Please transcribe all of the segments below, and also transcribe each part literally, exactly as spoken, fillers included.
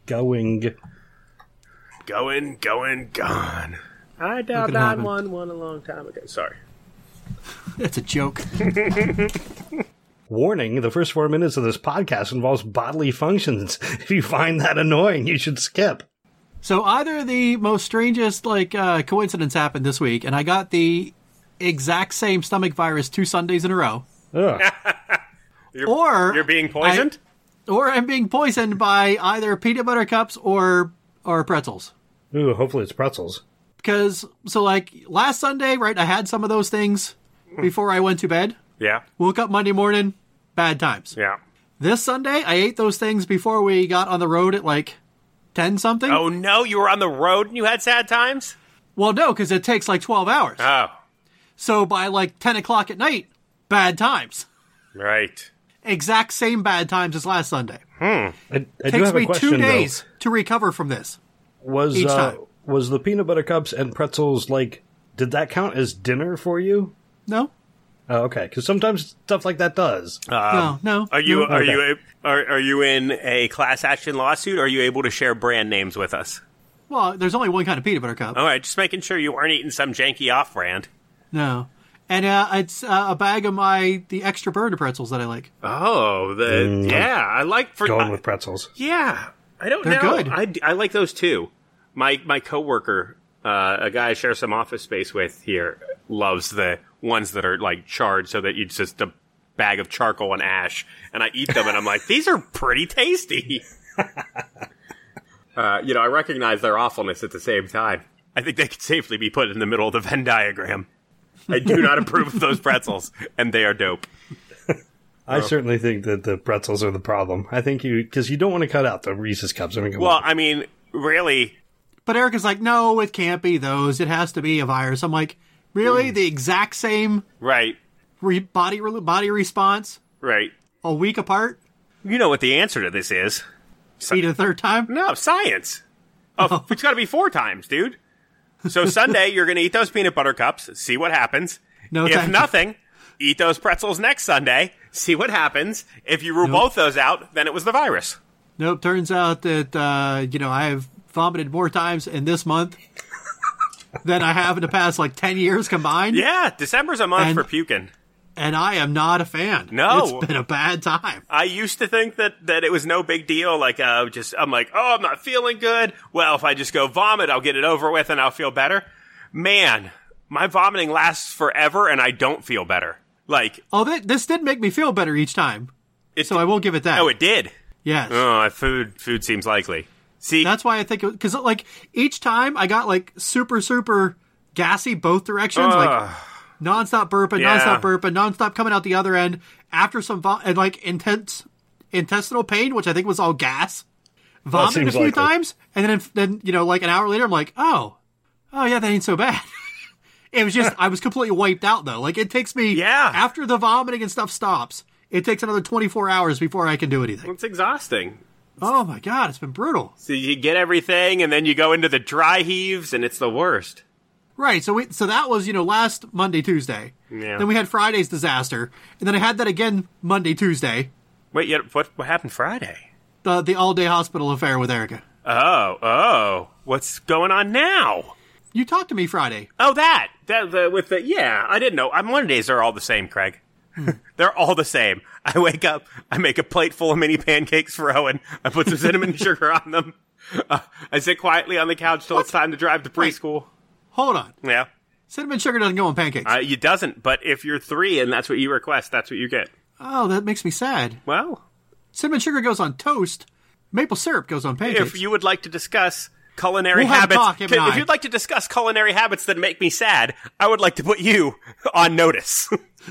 going. Going, going, gone. I dialed nine one one a long time ago. Sorry. That's a joke. Warning, the first four minutes of this podcast involves bodily functions. If you find that annoying, you should skip. So either the most strangest like uh, coincidence happened this week, and I got the exact same stomach virus two Sundays in a row. Ugh. You're, or you're being poisoned? I, or I'm being poisoned by either peanut butter cups or or pretzels. Ooh, hopefully it's pretzels. Because, so like, last Sunday, right, I had some of those things before I went to bed. Yeah. Woke up Monday morning, bad times. Yeah. This Sunday, I ate those things before we got on the road at like ten something. Oh, no, you were on the road and you had sad times? Well, no, because it takes like twelve hours. Oh. So by like ten o'clock at night, bad times. Right. Exact same bad times as last Sunday. Hmm. I, I do Takes have a me question, two days though. to recover from this. Was each uh, time. was the peanut butter cups and pretzels, like, did that count as dinner for you? No? Oh, okay, because sometimes stuff like that does. Um, no, no. Are you no. are Okay. you are are you in a class action lawsuit? Or are you able to share brand names with us? Well, there's only one kind of peanut butter cup. All right, just making sure you weren't eating some janky off brand. No. And uh, it's uh, a bag of my, the extra burner pretzels that I like. Oh, the Mm. yeah, I like for Going I- with pretzels. yeah. I don't They're know. good. I, I like those too. My my coworker, uh, a guy I share some office space with here, loves the ones that are like charred, so that it's just a bag of charcoal and ash. And I eat them, and I'm like, these are pretty tasty. uh, you know, I recognize their awfulness at the same time. I think they could safely be put in the middle of the Venn diagram. I do not approve of those pretzels, and they are dope. I certainly think that the pretzels are the problem. I think you, because you don't want to cut out the Reese's cups. I mean, come Well, on. I mean, really, But Erica's like, no, it can't be those. It has to be a virus. I'm like, really? The exact same right, re- body re- body response right. a week apart? You know what the answer to this is. Eat a third time? No, science. Oh, it's got to be four times, dude. So Sunday, you're going to eat those peanut butter cups, see what happens. No, if thank you. nothing, eat those pretzels next Sunday, see what happens. If you rule Nope. both those out, then it was the virus. Nope. Turns out that, uh, you know, I have vomited more times in this month than I have in the past, like, ten years combined. Yeah, December's a month And- for puking. And I am not a fan. No. It's been a bad time. I used to think that, that it was no big deal. Like, uh, just I'm like, oh, I'm not feeling good. Well, if I just go vomit, I'll get it over with and I'll feel better. Man, my vomiting lasts forever and I don't feel better. Like, Oh, th- this did make me feel better each time. it, So I will give it that. oh, it did. Yes. Oh, food food seems likely. See, That's why I think, because, like, each time I got, like, super, super gassy both directions. like, Ugh. nonstop burping, Yeah. nonstop burping, nonstop coming out the other end after some, vo- and, like, intense intestinal pain, which I think was all gas. Vomited a seems few likely. times, and then, then, you know, like, an hour later, I'm like, oh, oh, yeah, that ain't so bad. It was just, I was completely wiped out, though. Like, it takes me, Yeah. after the vomiting and stuff stops, it takes another twenty-four hours before I can do anything. it's exhausting. Oh, my God, it's been brutal. So you get everything, and then you go into the dry heaves, and it's the worst. Right, so we so that was, you know, last Monday, Tuesday. Yeah. Then we had Friday's disaster, and then I had that again Monday, Tuesday, Wait, yet what what happened Friday? the the all-day hospital affair with Erica. Oh, oh, what's going on now? You talked to me Friday. Oh, that that the, with the yeah, I didn't know. I'm Mondays are all the same, Craig. They're all the same. I wake up, I make a plate full of mini pancakes for Owen. I put some cinnamon sugar on them. Uh, I sit quietly on the couch till it's time to drive to preschool. Hold on. Yeah, Cinnamon sugar doesn't go on pancakes. uh, it doesn't. But if you're three and that's what you request, that's what you get. oh, that makes me sad. Well, Cinnamon sugar goes on toast. Maple syrup goes on pancakes. if you would like to discuss culinary We'll have a habits, talk, him and if I. you'd like to discuss culinary habits that make me sad, I would like to put you on notice.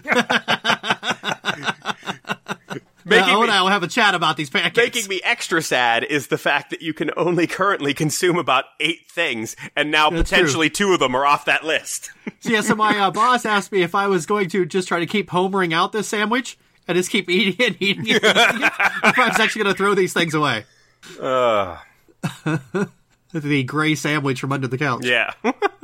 Making uh, Owen me- and I will have a chat about these pancakes. Making me extra sad is the fact that you can only currently consume about eight things, and now That's potentially two of them are off that list. So, yeah, so my uh, boss asked me if I was going to just try to keep homering out this sandwich and just keep eating it, eating it, eating it, if I was actually going to throw these things away. Uh, The gray sandwich from under the couch. yeah.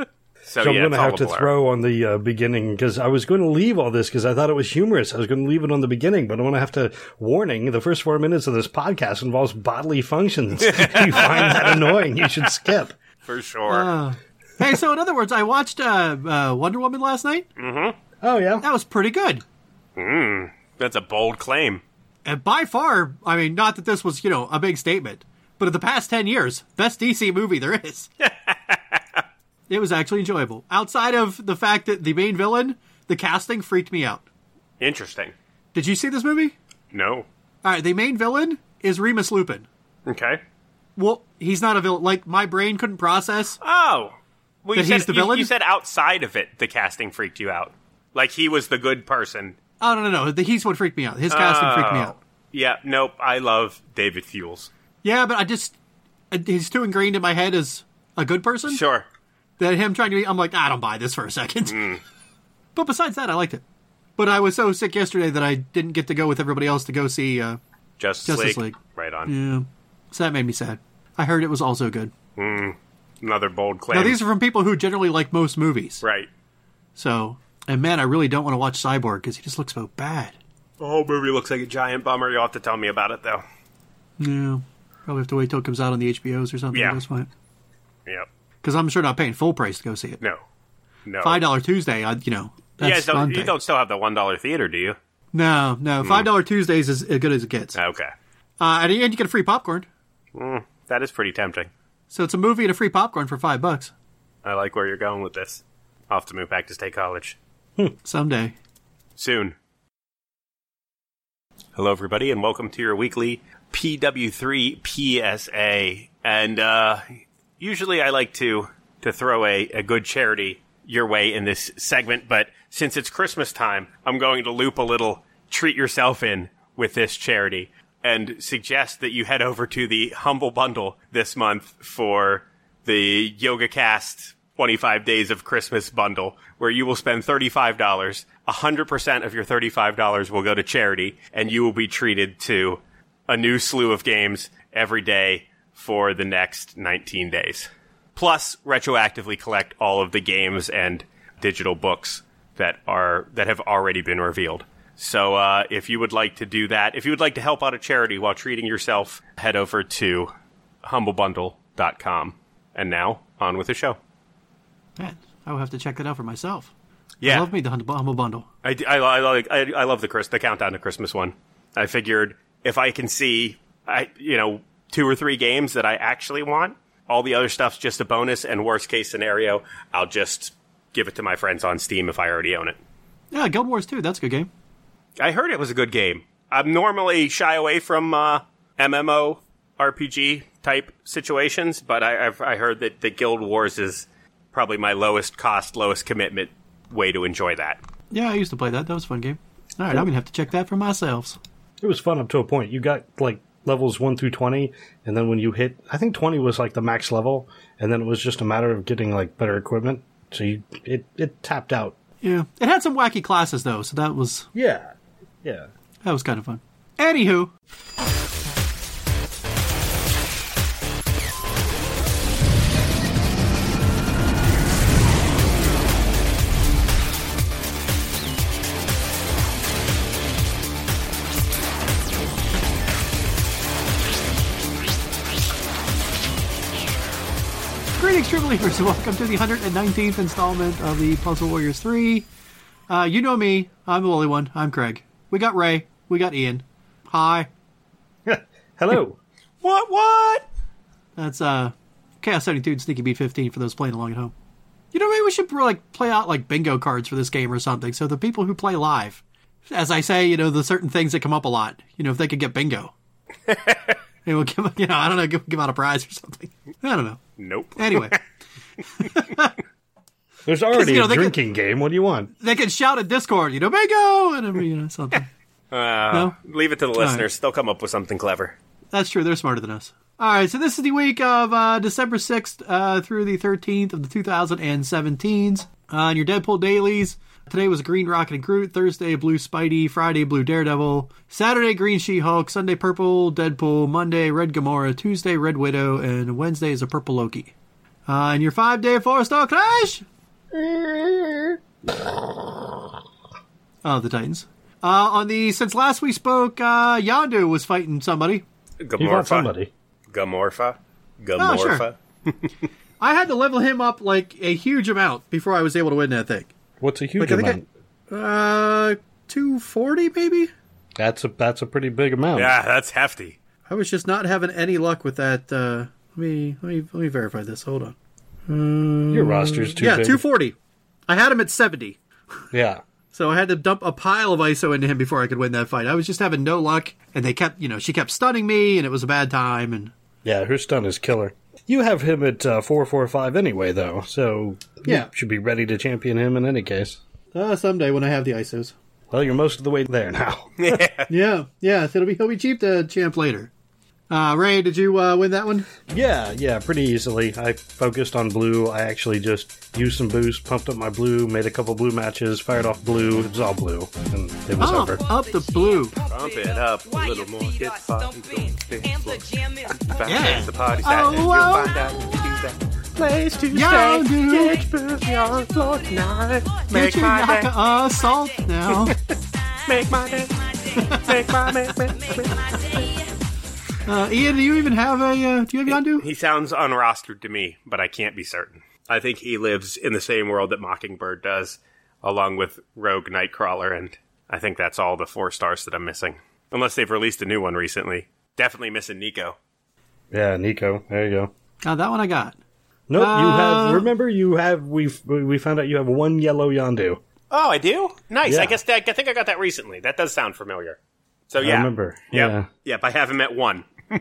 So, so yeah, I'm going to have to blur. throw on the uh, beginning, because I was going to leave all this because I thought it was humorous. I was going to leave it on the beginning, but I'm going to have to, warning, the first four minutes of this podcast involves bodily functions. If you find that annoying, you should skip. For sure. Uh, hey, so in other words, I watched uh, uh, Wonder Woman last night. Mm-hmm. Oh, yeah? That was pretty good. Mm, that's a bold claim. And by far, I mean, not that this was, you know, a big statement, but in the past ten years, best D C movie there is. It was actually enjoyable. Outside of the fact that the main villain, the casting freaked me out. Interesting. Did you see this movie? No. All right, the main villain is Remus Lupin. Okay. Well, he's not a villain. Like, my brain couldn't process. Oh. Well, you That said, he's the you- villain? You, said outside of it, the casting freaked you out. Like he was the good person. Oh, no, no, no. The, he's what freaked me out. His casting freaked me Oh. out. Yeah, nope. I love David Fuels. Yeah, but I just... uh, He's too ingrained in my head as a good person. Sure. That him trying to be... I'm like, I don't buy this for a second. Mm. But besides that, I liked it. But I was so sick yesterday that I didn't get to go with everybody else to go see uh, Justice, Justice League. League. Right on. Yeah. So that made me sad. I heard it was also good. Mm. Another bold claim. Now, these are from people who generally like most movies. Right. So, and man, I really don't want to watch Cyborg because he just looks so bad. The whole movie looks like a giant bummer. You'll have to tell me about it, though. Yeah. Probably have to wait till it comes out on the H B Os or something Yeah. at this point. Yep. Because I'm sure not paying full price to go see it. No. No. five dollars Tuesday, I, you know, You that's guys don't, fun you pay. don't still have the one dollar theater, do you? No, no. five dollars Tuesdays is as good as it gets. Uh, Okay. and and you get a free popcorn. Mm, that is pretty tempting. So it's a movie and a free popcorn for five bucks. I like where you're going with this. I'll have to move back to State College. Someday. Soon. Hello, everybody, and welcome to your weekly P W three P S A. And uh, usually I like to, to throw a, a good charity your way in this segment, but since it's Christmas time, I'm going to loop a little treat yourself in with this charity and suggest that you head over to the Humble Bundle this month for the YogaCast twenty-five Days of Christmas bundle, where you will spend thirty-five dollars. one hundred percent of your thirty-five dollars will go to charity, and you will be treated to a new slew of games every day for the next nineteen days. Plus, retroactively collect all of the games and digital books that are that have already been revealed. So uh, if you would like to do that, if you would like to help out a charity while treating yourself, head over to humble bundle dot com. And now, on with the show. Man, I will have to check that out for myself. Yeah. I love me the Humble Humble Bundle. I, I, I, like, I, I love the Chris, the countdown to Christmas one. I figured if I can see, I you know, two or three games that I actually want, all the other stuff's just a bonus, and worst case scenario, I'll just give it to my friends on Steam if I already own it. Yeah, Guild Wars two, that's a good game. I heard it was a good game. I'm normally shy away from uh, M M O R P G type situations, but I, I've I heard that the Guild Wars is probably my lowest cost, lowest commitment way to enjoy that. Yeah, I used to play that. That was a fun game. All right, I'm going to have to check that for myself. It was fun up to a point. You got, like, levels one through twenty, and then when you hit, I think twenty was, like, the max level, and then it was just a matter of getting, like, better equipment. So you, it, it tapped out. Yeah. It had some wacky classes, though, so that was... Yeah. Yeah. That was kind of fun. Anywho. Greetings, True Believers, and welcome to the one hundred nineteenth installment of the Puzzle Warriors three. Uh, you know me. I'm the lowly one. I'm Craig. We got Ray. We got Ian. Hi. Hello. What, what? That's uh, Chaos seventy-two and Sneaky Beat fifteen for those playing along at home. You know, maybe we should like play out like bingo cards for this game or something, so the people who play live, as I say, you know, the certain things that come up a lot, you know, if they could get bingo. Maybe we'll give, you know, I don't know, give, give out a prize or something. I don't know. Nope. Anyway. There's already you know, a they drinking game. What do you want? They can shout at Discord, you know, bingo, and you know, something. Uh, No? Leave it to the right. listeners. They'll come up with something clever. That's true. They're smarter than us. All right, so this is the week of uh, December sixth uh, through the thirteenth of the two thousand seventeens. Uh, and your Deadpool dailies. Today was Green Rocket and Groot. Thursday, Blue Spidey. Friday, Blue Daredevil. Saturday, Green She-Hulk. Sunday, Purple Deadpool. Monday, Red Gamora. Tuesday, Red Widow. And Wednesday is a Purple Loki. Uh, and your five-day four-star Clash. Oh, the Titans. Uh, on the since last we spoke, uh, Yondu was fighting somebody. You got Gamorpha. somebody. Gamorpha. Oh, Gamorpha. sure. I had to level him up like a huge amount before I was able to win that thing. What's a huge Like, I amount? think I- Uh, two forty maybe. That's a that's a pretty big amount. Yeah, that's hefty. I was just not having any luck with that. Uh, let me let me let me verify this. Hold on. Um, Your roster's too yeah, big. two forty. I had him at seventy, Yeah. so I had to dump a pile of I S O into him before I could win that fight. I was just having no luck, and they kept, you know, she kept stunning me, and it was a bad time. And Yeah, her stun is killer. You have him at uh, four four five anyway, though, so Yeah. you should be ready to champion him in any case. uh, someday when I have the I S Os. Well, you're most of the way there now. Yeah, yeah, it'll be it'll be cheap to champ later. Uh, Ray, did you uh, win that one? Yeah, yeah, pretty easily. I focused on blue. I actually just used some boost, pumped up my blue, made a couple blue matches, fired off blue. It was all blue, and it was Oh, over. up the blue. Pump it up a little more. Get the party going. Fast Yeah. as the party's Oh, at, and you'll whoa. find out if you do that. Place to Yeah, stay. dude. Get boozy on the floor tonight. Get Make your my day. knock assault now. Make my day. Make my make, make, make. Uh, Ian, do you even have a? Uh, do you have Yondu? He sounds unrostered to me, but I can't be certain. I think he lives in the same world that Mockingbird does, along with Rogue Nightcrawler, and I think that's all the four stars that I'm missing. Unless they've released a new one recently. Definitely missing Nico. Yeah, Nico. There you go. Uh, that one I got. Nope, you Uh, have. Remember, you have. We we found out you have one yellow Yondu. Oh, I do? Nice. Yeah. I guess that, I think I got that recently. That does sound familiar. So yeah. I remember. Yep. Yeah. Yep, I have him at one.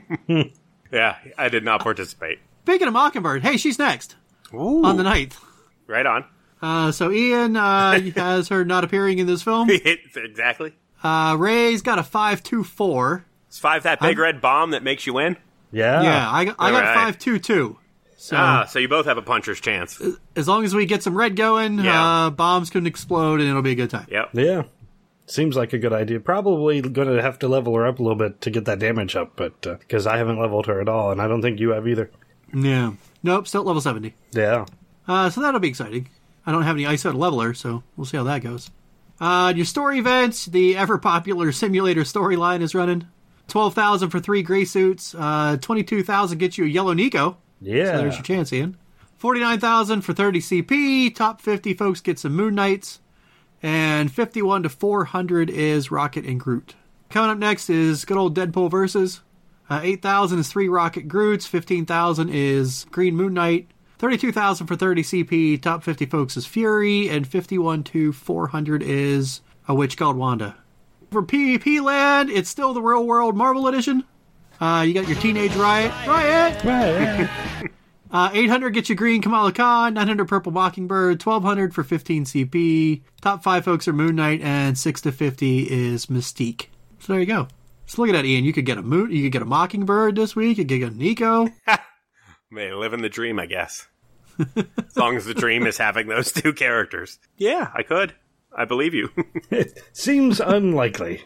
Yeah, I did not participate. Speaking of Mockingbird, hey, she's next Ooh. on the ninth. Right on. Uh, so Ian uh, has her not appearing in this film. Exactly. Uh, Ray's got a five two four. Is five that big red bomb that makes you win? Yeah. Yeah, I got, I got Alright. five two two. So Ah, so you both have a puncher's chance. as long as we get some red going, Yeah. uh, bombs can explode and it'll be a good time. Yep. Yeah. Seems like a good idea. Probably going to have to level her up a little bit to get that damage up, but because I haven't leveled her at all, and I don't think you have either. Yeah. Nope, still at level seventy. Yeah. Uh, so that'll be exciting. I don't have any I S O to level her, so we'll see how that goes. Uh, your story events, the ever-popular simulator storyline is running. twelve thousand for three gray suits. Uh, twenty-two thousand gets you a yellow Nico. Yeah. So there's your chance, Ian. forty-nine thousand for thirty C P. Top fifty folks get some Moon Knights. And fifty-one to four hundred is Rocket and Groot. Coming up next is good old Deadpool versus. Uh, eight thousand is three Rocket Groots. fifteen thousand is Green Moon Knight. thirty-two thousand for thirty C P. Top fifty folks is Fury. And fifty-one to four hundred is a witch called Wanda. For PvP land, it's still the real world Marvel Edition. Uh, you got your Teenage Riot. Riot! Right. Uh, eight hundred gets you green Kamala Khan, nine hundred purple Mockingbird, twelve hundred for fifteen C P. Top five folks are Moon Knight, and six to fifty is Mystique. So there you go. So look at that, Ian. You could get a moon, you could get a Mockingbird this week. You could get a Nico. May living the dream, I guess. As long as the dream is having those two characters. Yeah, I could. I believe you. It seems unlikely.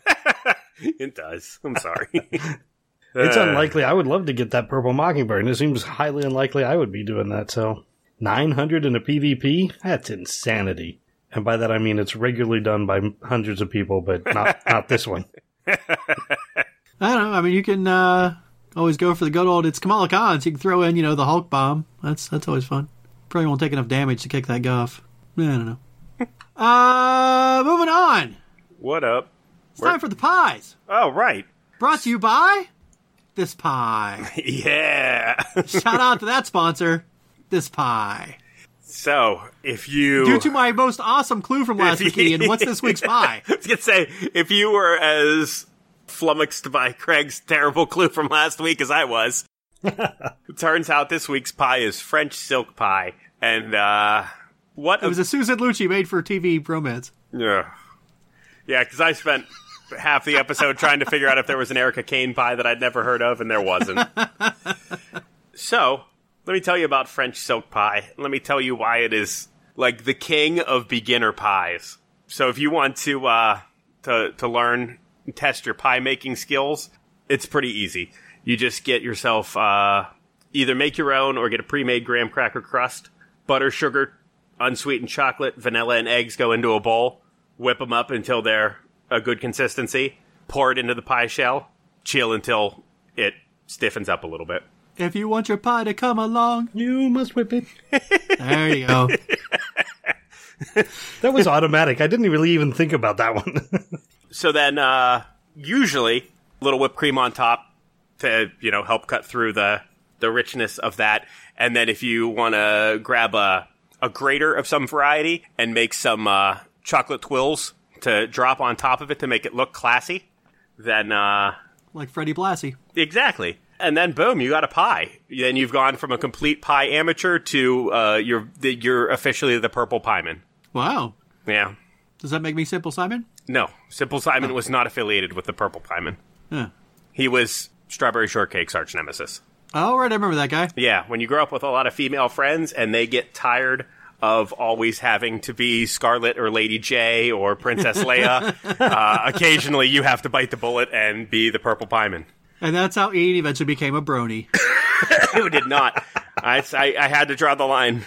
It does. I'm sorry. It's Uh, unlikely. I would love to get that purple Mockingbird, and it seems highly unlikely I would be doing that. So, nine hundred in a PvP? That's insanity. And by that I mean it's regularly done by hundreds of people, but not not this one. I don't know. I mean, you can uh, always go for the good old, it's Kamala Khan, so you can throw in, you know, the Hulk bomb. That's that's always fun. Probably won't take enough damage to kick that guff. I don't know. uh, moving on. What up? It's time for the pies. Oh, right. Brought to you by This Pie. Yeah. Shout out to that sponsor, This Pie. So, if you... Due to my most awesome clue from last week, Ian, what's this week's pie? I was going to say, if you were as flummoxed by Craig's terrible clue from last week as I was, it turns out this week's pie is French silk pie. And, uh, what... It was a Susan Lucci made for T V romance. Yeah, yeah, because I spent half the episode trying to figure out if there was an Erica Kane pie that I'd never heard of, and there wasn't. So, let me tell you about French silk pie. Let me tell you why it is, like, the king of beginner pies. So if you want to, uh, to, to learn and test your pie-making skills, it's pretty easy. You just get yourself, uh, either make your own or get a pre-made graham cracker crust, butter, sugar, unsweetened chocolate, vanilla, and eggs go into a bowl. Whip them up until they're a good consistency. Pour it into the pie shell. Chill until it stiffens up a little bit. If you want your pie to come along, You must whip it. there you go. That was automatic. I didn't really even think about that one. So then, uh, usually, a little whipped cream on top to, you know, help cut through the, the richness of that. And then if you want to grab a, a grater of some variety and make some uh, chocolate twills to drop on top of it to make it look classy, then... Uh, Like Freddie Blassie. exactly. And then, boom, you got a pie. Then you've gone from a complete pie amateur to uh, you're, you're officially the Purple Pieman. Wow. Yeah. Does that make me Simple Simon? No, Simple Simon was not affiliated with the Purple Pieman. Huh. He was Strawberry Shortcake's arch nemesis. Oh, right, I remember that guy. Yeah, when you grow up with a lot of female friends and they get tired of always having to be Scarlet or Lady J or Princess Leia, uh, occasionally you have to bite the bullet and be the Purple Pieman. And that's how Ian eventually became a brony. Who did not? I, I, I had to draw the line.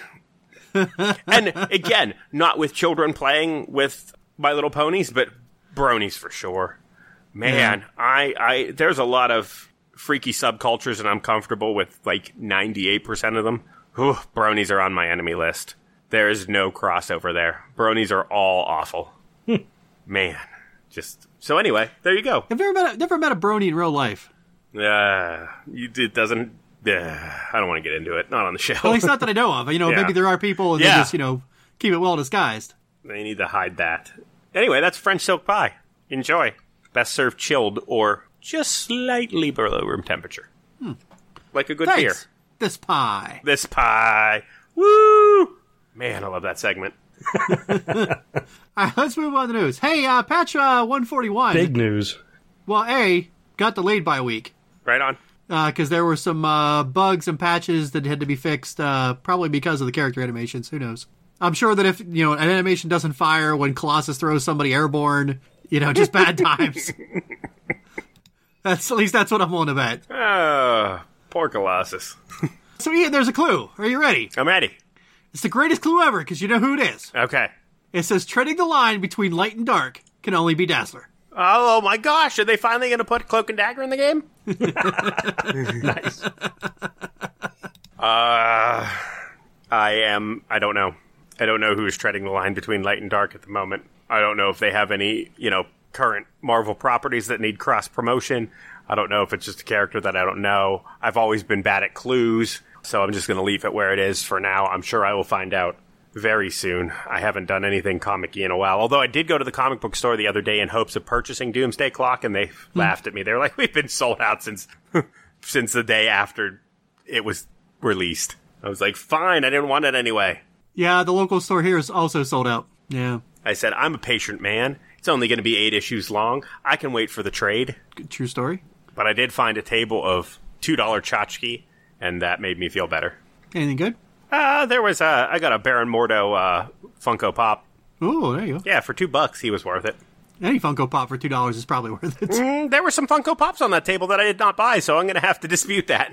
And again, not with children playing with My Little Ponies, but bronies for sure. Man, yeah. I, I there's a lot of freaky subcultures, and I'm comfortable with like ninety-eight percent of them. Whew, bronies are on my enemy list. There is no crossover there. Bronies are all awful. Man, just so anyway, there you go. I've never met a, never met a brony in real life. Uh, you, it doesn't. Uh, I don't want to get into it. Not on the show. Well, at least not that I know of. You know, Yeah. maybe there are people and Yeah. they just, you know, keep it well disguised. They need to hide that. Anyway, that's French silk pie. Enjoy. Best served chilled or just slightly below room temperature. Hmm. Like a good Thanks. beer. This pie. This pie. Woo! Man, I love that segment. All right, let's move on to the news. Hey, uh, patch uh, one forty-one. Big news. Well, A, got delayed by a week. Right on. Because uh, there were some uh, bugs and patches that had to be fixed, uh, probably because of the character animations. Who knows? I'm sure that if, you know, an animation doesn't fire when Colossus throws somebody airborne, you know, just bad times. That's at least that's what I'm willing to bet. Oh, poor Colossus. So, Ian, there's a clue. Are you ready? I'm ready. It's the greatest clue ever, because you know who it is. Okay. It says, treading the line between light and dark can only be Dazzler. Oh my gosh, are they finally going to put Cloak and Dagger in the game? Nice. Uh, I am, I don't know. I don't know who's treading the line between light and dark at the moment. I don't know if they have any, you know, current Marvel properties that need cross-promotion. I don't know if it's just a character that I don't know. I've always been bad at clues, so I'm just going to leave it where it is for now. I'm sure I will find out very soon. I haven't done anything comic-y in a while, although I did go to the comic book store the other day in hopes of purchasing Doomsday Clock, and they mm. laughed at me. They were like, we've been sold out since since the day after it was released. I was like, fine, I didn't want it anyway. Yeah, the local store here is also sold out. Yeah. I said, I'm a patient man. It's only going to be eight issues long. I can wait for the trade. True story. But I did find a table of two dollar tchotchke, and that made me feel better. Anything good? Uh, there was a, I got a Baron Mordo uh, Funko Pop. Oh, there you go. Yeah, for two bucks, he was worth it. Any Funko Pop for two dollars is probably worth it. Mm, there were some Funko Pops on that table that I did not buy, so I'm going to have to dispute that.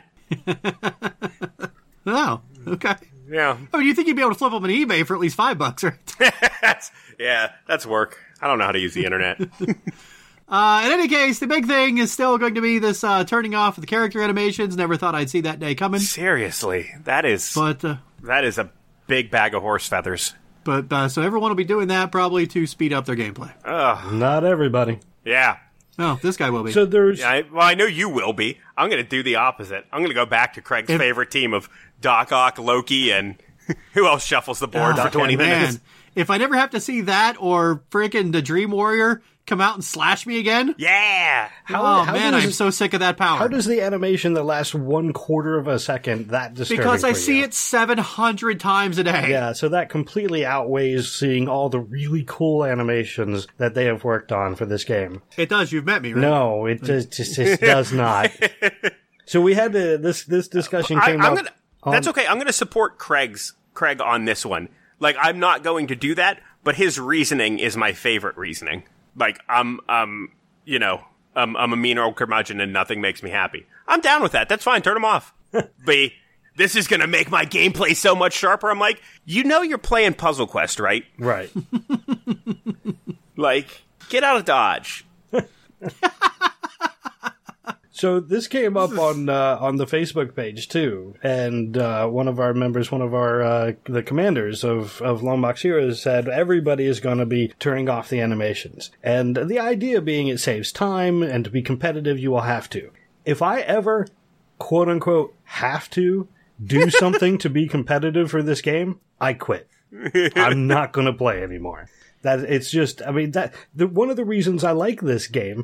Oh, okay. Yeah. I mean, you think you'd be able to flip them on eBay for at least five bucks, right? that's, yeah, that's work. I don't know how to use the internet. uh, in any case, the big thing is still going to be this uh, turning off of the character animations. Never thought I'd see that day coming. Seriously, that is but uh, that is a big bag of horse feathers. But uh, so everyone will be doing that probably to speed up their gameplay. Ugh. Not everybody. Yeah. Oh, this guy will be. So there's... Yeah, I, well, I know you will be. I'm going to do the opposite. I'm going to go back to Craig's if, favorite team of Doc Ock, Loki, and who else shuffles the board oh, for twenty man. minutes? If I never have to see that or freaking the Dream Warrior come out and slash me again. Yeah. How, oh, how man, I'm so sick of that power. How does the animation that lasts one quarter of a second that disturbing Because I for see you? it seven hundred times a day. Yeah, so that completely outweighs seeing all the really cool animations that they have worked on for this game. It does. You've met me, right? No, it just, just, just does not. So we had to, this this discussion came I, I'm up. Gonna, on, that's okay. I'm going to support Craig's Craig on this one. Like, I'm not going to do that, but his reasoning is my favorite reasoning. Like, I'm, um, you know, I'm, I'm a mean old curmudgeon and nothing makes me happy. I'm down with that. That's fine. Turn him off. But this is going to make my gameplay so much sharper. I'm like, you know you're playing Puzzle Quest, right? Right. Like, get out of Dodge. So this came up on uh, on the Facebook page too, and uh, one of our members, one of our uh, the commanders of of Longbox Heroes, said everybody is going to be turning off the animations, and the idea being it saves time, and to be competitive, you will have to. If I ever, quote unquote, have to do something to be competitive for this game, I quit. I'm not going to play anymore. That it's just, I mean, that the, one of the reasons I like this game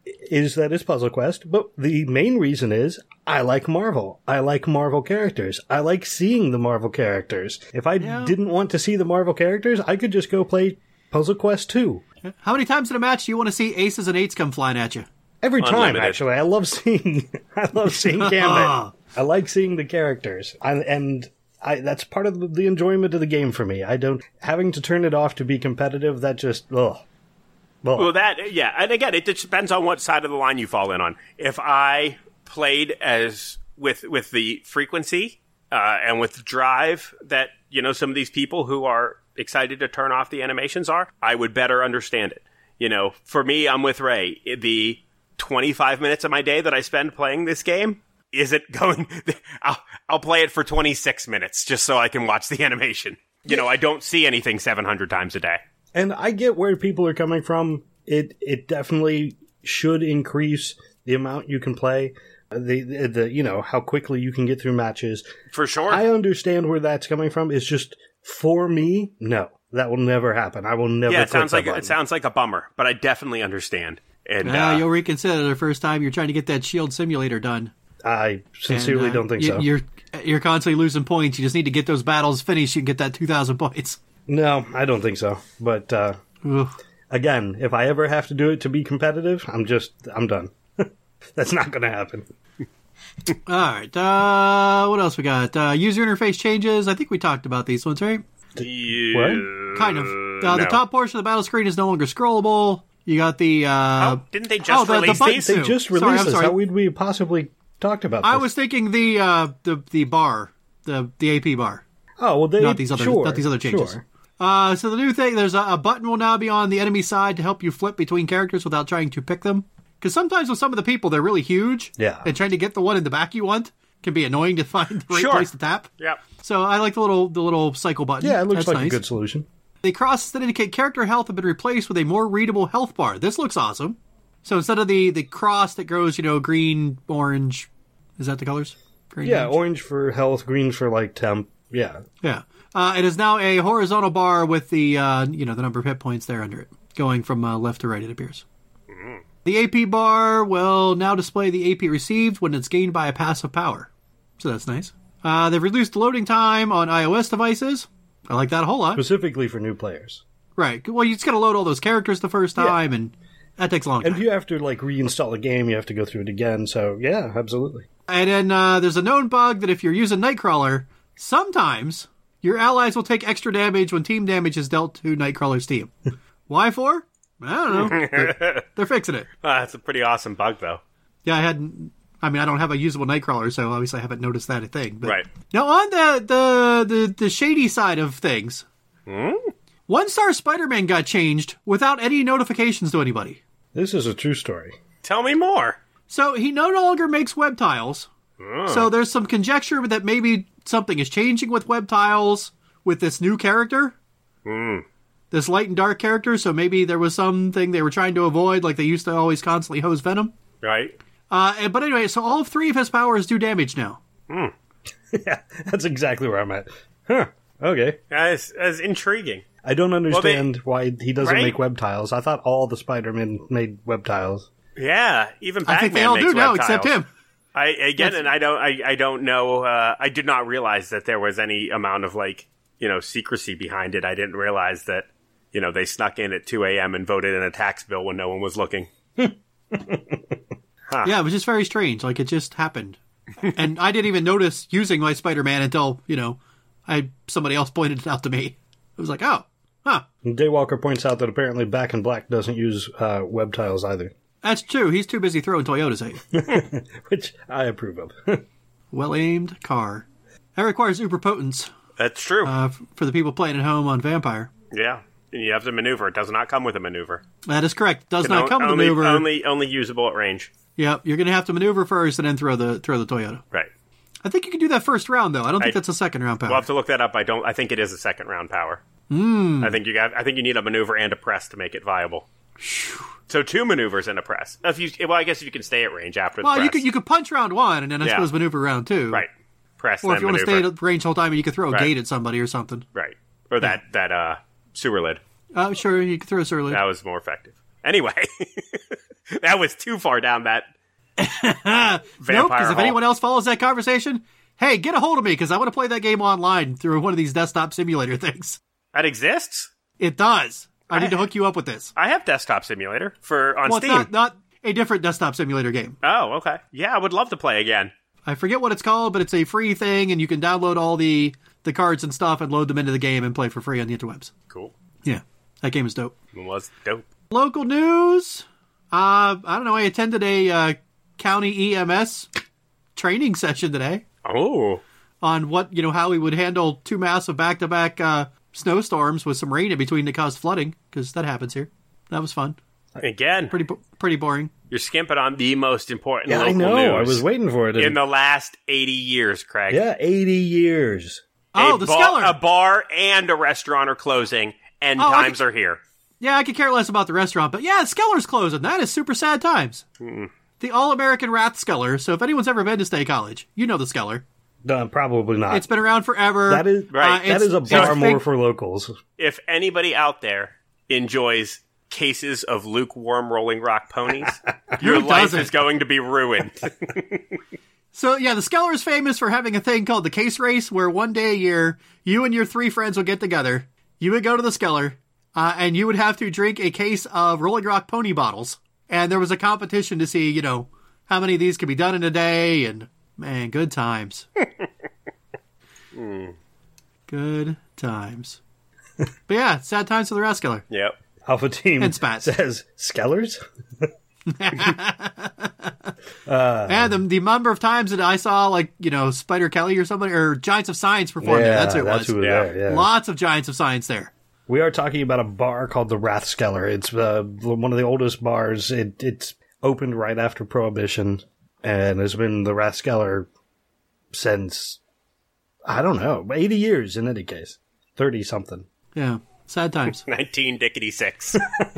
is that it's Puzzle Quest, but the main reason is I like Marvel. I like Marvel characters. I like seeing the Marvel characters. If I yeah. didn't want to see the Marvel characters, I could just go play Puzzle Quest two. How many times in a match do you want to see aces and eights come flying at you? Every time, Unlimited. actually. I love seeing I love seeing Gambit. I like seeing the characters. I, and I, that's part of the, the enjoyment of the game for me. I don't having to turn it off to be competitive, that just ugh. Well, well, that, yeah. And again, it depends on what side of the line you fall in on. If I played as, with, with the frequency, uh, and with the drive that, you know, some of these people who are excited to turn off the animations are, I would better understand it. You know, for me, I'm with Ray. The twenty-five minutes of my day that I spend playing this game, is it going, I'll, I'll play it for twenty-six minutes just so I can watch the animation. You know, I don't see anything seven hundred times a day. And I get where people are coming from. It it definitely should increase the amount you can play, the, the the you know how quickly you can get through matches. For sure, I understand where that's coming from. It's just for me, no, that will never happen. I will never. Yeah, it sounds like button. it sounds like a bummer, but I definitely understand. And uh, uh, you'll reconsider the first time you're trying to get that Shield simulator done. I sincerely and, uh, don't think you, so. You're you're constantly losing points. You just need to get those battles finished. You can get that two thousand points. No, I don't think so. But uh, again, if I ever have to do it to be competitive, I'm just, I'm done. That's not going to happen. All right. Uh, what else we got? Uh, user interface changes. I think we talked about these ones, right? yeah, What? Kind of. Uh, no. The top portion of the battle screen is no longer scrollable. You got the... Uh, Oh, didn't they just oh, the- the release button these? They Soon. just Sorry, released I'm this. sorry. How would we possibly talked about this? I was thinking the uh, the the bar, the the A P bar. Oh, well, they... Not these other, sure, not these other changes. Sure. Uh, so the new thing, there's a, a button will now be on the enemy side to help you flip between characters without trying to pick them. Because sometimes with some of the people, they're really huge. Yeah. And trying to get the one in the back you want can be annoying to find the right Sure. place to tap. Yep. So I like the little the little cycle button. Yeah, it looks That's like nice. a good solution. The crosses that indicate character health have been replaced with a more readable health bar. This looks awesome. So instead of the, the cross that goes, you know, green, orange, is that the colors? Green, Yeah, orange? orange for health, green for, like, temp. Yeah. Yeah. Uh, it is now a horizontal bar with the, uh, you know, the number of hit points there under it, going from uh, left to right, it appears. Mm-hmm. The A P bar will now display the A P received when it's gained by a passive power. So that's nice. Uh, they've reduced loading time on iOS devices. I like that a whole lot. Specifically for new players. Right. Well, you just got to load all those characters the first time, Yeah. and that takes a long And time. if you have to, like, reinstall a game, you have to go through it again. So, yeah, absolutely. And then uh, there's a known bug that if you're using Nightcrawler, sometimes your allies will take extra damage when team damage is dealt to Nightcrawler's team. Why for? I don't know. They're, they're fixing it. Uh, that's a pretty awesome bug, though. Yeah, I hadn't. I mean, I don't have a usable Nightcrawler, so obviously I haven't noticed that a thing. But Right. now on the the the, the shady side of things, Hmm? One Star Spider-Man got changed without any notifications to anybody. This is a true story. Tell me more. So he no longer makes web tiles. So there's some conjecture that maybe something is changing with web tiles with this new character. Mm. This light and dark character. So maybe there was something they were trying to avoid, like they used to always constantly hose Venom. Right. Uh, and- but anyway, so all three of his powers do damage now. Yeah, that's exactly where I'm at. Huh. Okay. That's, that's intriguing. I don't understand Well, why he doesn't right? make web tiles. I thought all the Spider-Men made web tiles. Yeah, even Batman I think they all makes do now, web except tiles. him. I again, and I don't, I, I don't know. Uh, I did not realize that there was any amount of like, you know, secrecy behind it. I didn't realize that, you know, they snuck in at two a.m. and voted in a tax bill when no one was looking. Yeah, it was just very strange. Like, it just happened. And I didn't even notice using my Spider-Man until, you know, I somebody else pointed it out to me. It was like, oh, huh. And Daywalker points out that apparently Back in Black doesn't use uh, web tiles either, That's true. He's too busy throwing Toyotas at you. which I approve of. Well-aimed car. That requires uber potence That's true. uh, f- for the people playing at home on Vampire. yeah. And you have to maneuver. It does not come with a maneuver. That is correct. Does Can not o- come with only, maneuver. Only, only usable at range. Yep, you're going to have to maneuver first and then throw the throw the Toyota. Right. I think you can do that first round, though. I don't think I- that's a second round power. We'll have to look that up. I don't. I think it is a second round power. Mm. I think you got. I think you need a maneuver and a press to make it viable. So two maneuvers and a press. If you, well, I guess you can stay at range after the well, press. you could you could punch round one and then I Yeah. suppose maneuver round two. right. Press. Or then if you want to maneuver. stay at range the whole time, you could throw a Right. gate at somebody or something. Right. Or that that uh sewer lid. Uh, sure, you could throw a surly. That was more effective. Anyway, that was too far down that vampire Nope, because if hall. anyone else follows that conversation, hey, get a hold of me because I want to play that game online through one of these desktop simulator things. That exists. It does. I, I- need to hook you up with this. I have Desktop Simulator for on Well, it's Steam. not, not a different desktop simulator game. Oh, okay. Yeah, I would love to play again. I forget what it's called, but it's a free thing, and you can download all the, the cards and stuff and load them into the game and play for free on the interwebs. Cool. Yeah, that game is dope. It was dope. Local news. Uh, I don't know. I attended a uh, county E M S training session today Oh, on what, you know, how we would handle two massive back-to-back uh, snowstorms with some rain in between that caused flooding, because that happens here. That was fun. again, Pretty bo- pretty boring. you're skimping on the most important Yeah, I local know. news I was waiting for it. in the last eighty years, Craig. yeah, eighty years. Oh, a the bar, Skeller. A bar and a restaurant are closing, and Oh, I times could- are here. Yeah, I could care less about the restaurant, but yeah, Skeller's closing. That is super sad times. Mm. The All-American Wrath Skeller. So if anyone's ever been to State College, you know the Skeller. No, probably not. It's been around forever. that is Right. Uh, that it's- is a it's bar big- more for locals. If anybody out there enjoys cases of lukewarm Rolling Rock ponies, your Who life doesn't? is going to be ruined. So yeah, the Skeller is famous for having a thing called the Case Race, where one day a year, you and your three friends would get together. You would go to the Skeller, uh, and you would have to drink a case of Rolling Rock pony bottles. And there was a competition to see, you know, how many of these could be done in a day. And man, good times. mm. Good times. But yeah, sad times for the Wrath Skeller. Yep. Alpha Team And spats. says Skellers. And the, the number of times that I saw, like, you know, Spider Kelly or somebody, or Giants of Science perform there. That's who it was. who was Yeah. there. Yeah. Lots of Giants of Science there. We are talking about a bar called the Rathskeller. It's uh, one of the oldest bars. It, it's opened right after Prohibition, and has been the Rathskeller since, I don't know, eighty years in any case. thirty something. Yeah. Sad times. nineteen dickety six.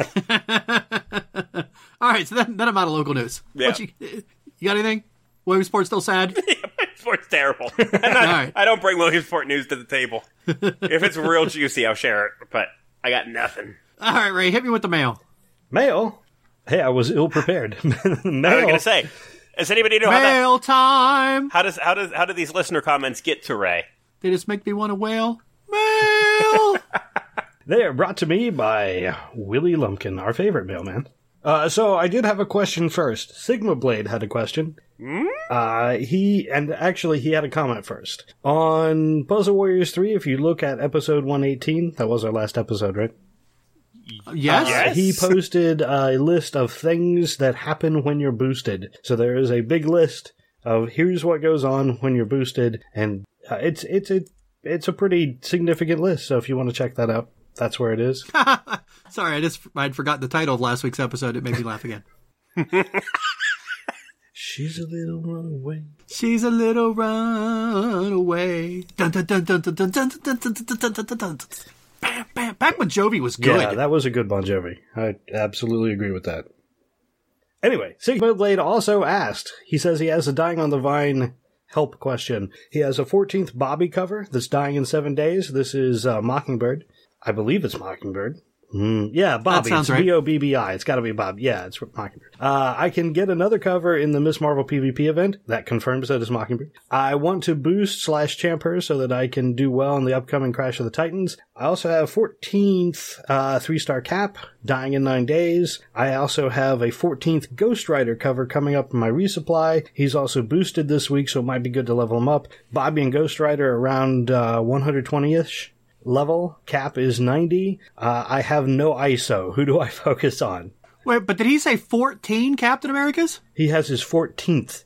All right, so then, then I'm out of local news. Yeah. What you, you got anything? Williamsport's still sad? Sport's terrible. I'm not, All right. I don't bring Williamsport news to the table. If it's real juicy, I'll share it. But I got nothing. All right, Ray, hit me with the mail. Mail? Hey, I was ill prepared. Mail. I was gonna say, does anybody know how that? Mail time! How does how does how do these listener comments get to Ray? They just make me want to wail. Mail! They are brought to me by Willie Lumpkin, our favorite mailman. Uh, so I did have a question first. Sigma Blade had a question. Hmm? Uh, he, and actually he had a comment first. On Puzzle Warriors three, if you look at episode one eighteen, that was our last episode, right? Yes? Yes. Uh, he posted a list of things that happen when you're boosted. So there is a big list of here's what goes on when you're boosted, and uh, it's it's it, it's a pretty significant list. So if you want to check that out, that's where it is. Sorry, I just I'd forgotten the title of last week's episode. It made me laugh again. She's a little runaway. She's a little runaway. Dun dun dun dun dun dun dun dun dun dun dun dun dun. Bam, bam. Back when Jovi was good. Yeah, that was a good Bon Jovi. I absolutely agree with that. Anyway, Sigma Blade also asked, he says he has a Dying on the Vine help question. He has a fourteenth Bobby cover that's dying in seven days. This is uh, Mockingbird. I believe it's Mockingbird. Mm, yeah, Bobby. sounds It's right. B O B B I. It's got to be Bob. Yeah, it's Mockingbird. Uh, I can get another cover in the Miss Marvel PvP event. That confirms that it's Mockingbird. I want to boost slash champ her so that I can do well in the upcoming Crash of the Titans. I also have fourteenth uh, three-star Cap, dying in nine days. I also have a fourteenth Ghost Rider cover coming up in my resupply. He's also boosted this week, so it might be good to level him up. Bobby and Ghost Rider around uh, one hundred twenty-ish. Level. Cap is ninety. Uh, I have no I S O. Who do I focus on? Wait, but did he say fourteen Captain Americas? He has his fourteenth.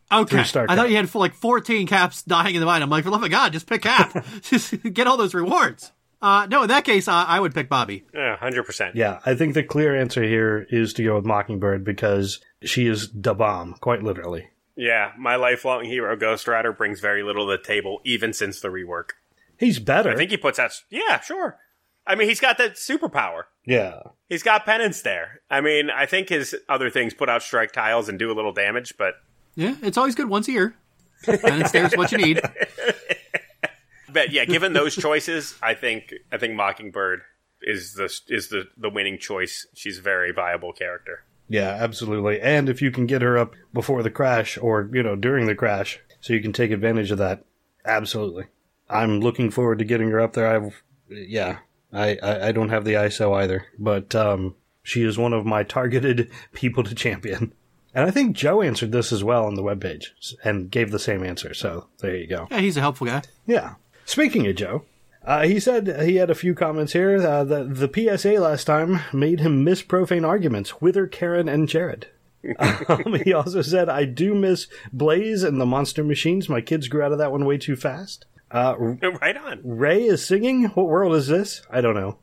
Okay. StarCraft. I thought you had like fourteen Caps dying in the mine. I'm like, for the love of God, just pick Cap. Just get all those rewards. Uh, no, in that case, uh, I would pick Bobby. Yeah, one hundred percent. Yeah, I think the clear answer here is to go with Mockingbird because she is da bomb, quite literally. Yeah, my lifelong hero, Ghost Rider, brings very little to the table, even since the rework. He's better. I think he puts out... Yeah, sure. I mean, he's got that superpower. Yeah. He's got penance there. I mean, I think his other things put out strike tiles and do a little damage, but... Yeah, it's always good once a year. And it's there's what you need. But yeah, given those choices, I think I think Mockingbird is the is the, the winning choice. She's a very viable character. Yeah, absolutely. And if you can get her up before the crash or, you know, during the crash, so you can take advantage of that, absolutely. I'm looking forward to getting her up there. I've, yeah, I, I, I don't have the I S O either, but um, she is one of my targeted people to champion. And I think Joe answered this as well on the webpage and gave the same answer. So there you go. Yeah, he's a helpful guy. Yeah. Speaking of Joe, uh, he said he had a few comments here. Uh, the, the P S A last time made him miss profane arguments with her, Karen, and Jared. um, he also said, I do miss Blaze and the Monster Machines. My kids grew out of that one way too fast. Uh, right on. Ray is singing. What world is this? I don't know.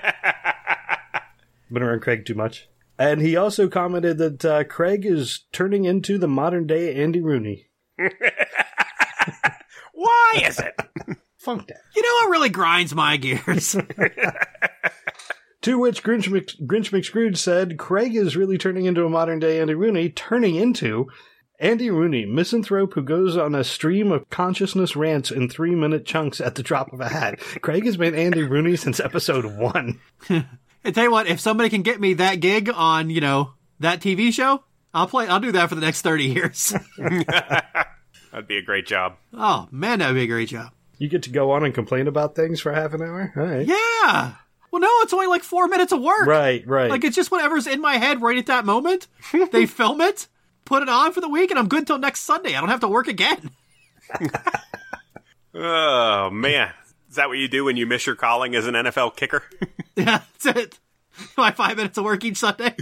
Been around Craig too much. And he also commented that uh, Craig is turning into the modern day Andy Rooney. Why is it? Funk that. You know what really grinds my gears? To which Grinch, Mc, Grinch McScrooge said, Craig is really turning into a modern day Andy Rooney, turning into Andy Rooney, misanthrope who goes on a stream of consciousness rants in three minute chunks at the drop of a hat. Craig has been Andy Rooney since episode one. I tell you what, if somebody can get me that gig on, you know, that T V show, I'll play. I'll do that for the next thirty years. That'd be a great job. Oh, man, that'd be a great job. You get to go on and complain about things for half an hour? All right. Yeah. Well, no, it's only like four minutes of work. Right, right. Like, it's just whatever's in my head right at that moment. They film it, put it on for the week, and I'm good till next Sunday. I don't have to work again. Oh, man. Is that what you do when you miss your calling as an N F L kicker? Yeah, that's it. My five minutes of work each Sunday.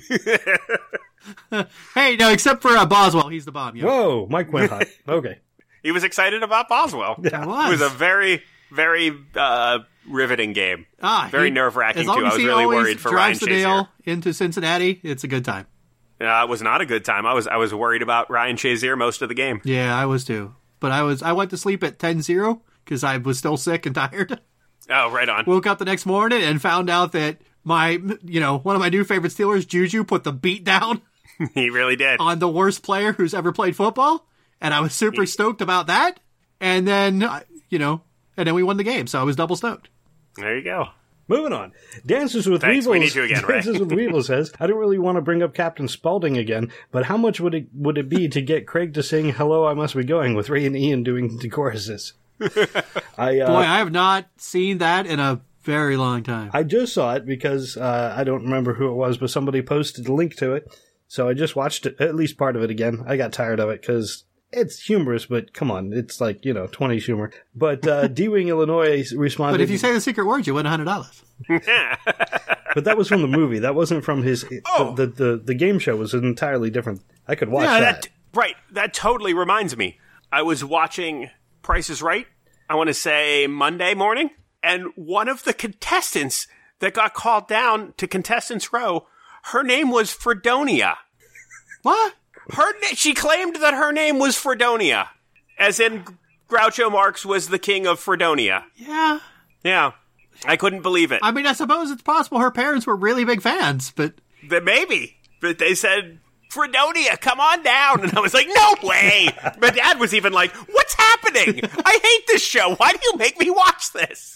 Hey, no, except for uh, Boswell. He's the bomb. Yeah. Whoa, Mike went hot. Okay. He was excited about Boswell. I was. It was a very, very uh, riveting game. Ah, very he- nerve-wracking, as long too. I as was he really always worried for Ryan drives the Shazier. nail into Cincinnati, it's a good time. Uh, it was not a good time. I was I was worried about Ryan Shazier most of the game. Yeah, I was too. But I was I went to sleep at ten zero because I was still sick and tired. Oh, right on. Woke up the next morning and found out that my, you know, one of my new favorite Steelers, Juju, put the beat down He really did. on the worst player who's ever played football. And I was super stoked about that. And then, uh, you know, and then we won the game. So I was double stoked. There you go. Moving on. Dances with Thanks, Weevils. we need you again, Ray. Dances with Weevils says, I don't really want to bring up Captain Spaulding again, but how much would it would it be to get Craig to sing Hello, I Must Be Going with Ray and Ian doing the choruses? I, uh, Boy, I have not seen that in a very long time. I just saw it because uh, I don't remember who it was, but somebody posted a link to it. So I just watched it, at least part of it again. I got tired of it because it's humorous, but come on, it's like, you know, twenties humor. But uh, D-Wing, Illinois responded. But if you say the secret word, you win one hundred dollars. But that was from the movie. That wasn't from his. Oh. The, the, the, the game show was entirely different. I could watch Yeah, that. that right. That totally reminds me. I was watching Price is Right, I want to say Monday morning, and one of the contestants that got called down to Contestants Row, her name was Fredonia. What? Her na- She claimed that her name was Fredonia, as in Groucho Marx was the king of Fredonia. Yeah. Yeah. I couldn't believe it. I mean, I suppose it's possible her parents were really big fans, but That maybe. But they said, Fredonia, come on down. And I was like, no way. My dad was even like, what's happening? I hate this show. Why do you make me watch this?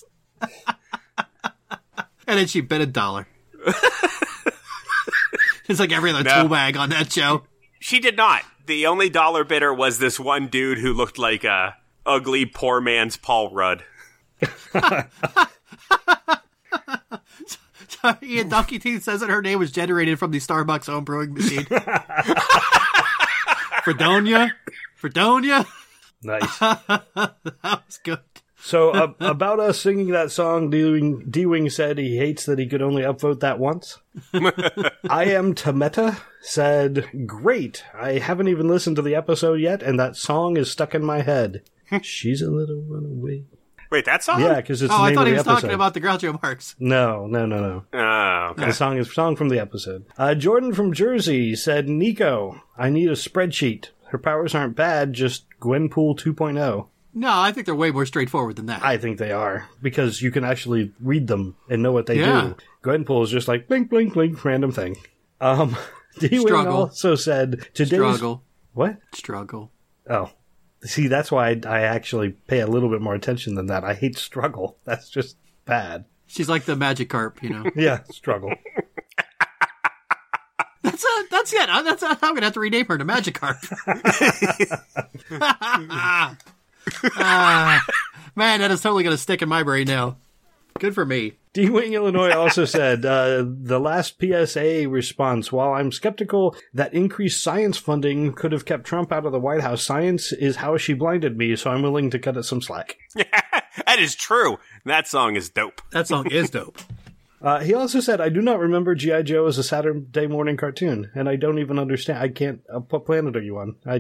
and then she bid a dollar. It's like every other No. tool bag on that show. She did not. The only dollar bidder was this one dude who looked like a ugly poor man's Paul Rudd. Ian Donkey Teeth says that her name was generated from the Starbucks home brewing machine. Fredonia. Fredonia. Nice. That was good. So uh, about us singing that song, D-Wing, D-Wing said he hates that he could only upvote that once. I Am Tameta said, great, I haven't even listened to the episode yet, and that song is stuck in my head. She's a little runaway. Wait, that song? Yeah, because it's Oh, the I name thought of he the was episode. talking about the Groucho Marx. No, no, no, no. Oh, okay. The song is song from the episode. Uh, Jordan from Jersey said, Nico, I need a spreadsheet. Her powers aren't bad, just Gwenpool two point oh. No, I think they're way more straightforward than that. I think they are, because you can actually read them and know what they Yeah. do. Gwenpool is just like, blink, blink, blink, random thing. Um, D-Wing Struggle. also said, today's... Struggle. What? Struggle. Oh. See, that's why I, I actually pay a little bit more attention than that. I hate struggle. That's just bad. She's like the Magic Carp, you know. Yeah, struggle. That's a, that's it. Uh, That's a, I'm gonna have to rename her to Magikarp. Ah, man, that is totally gonna stick in my brain now. Good for me. D-Wing Illinois also said, uh, the last P S A response, while I'm skeptical that increased science funding could have kept Trump out of the White House, science is how she blinded me, so I'm willing to cut it some slack. That is true. That song is dope. That song is dope. Uh, he also said, I do not remember G I. Joe as a Saturday morning cartoon, and I don't even understand. I can't. Uh, what planet are you on? I.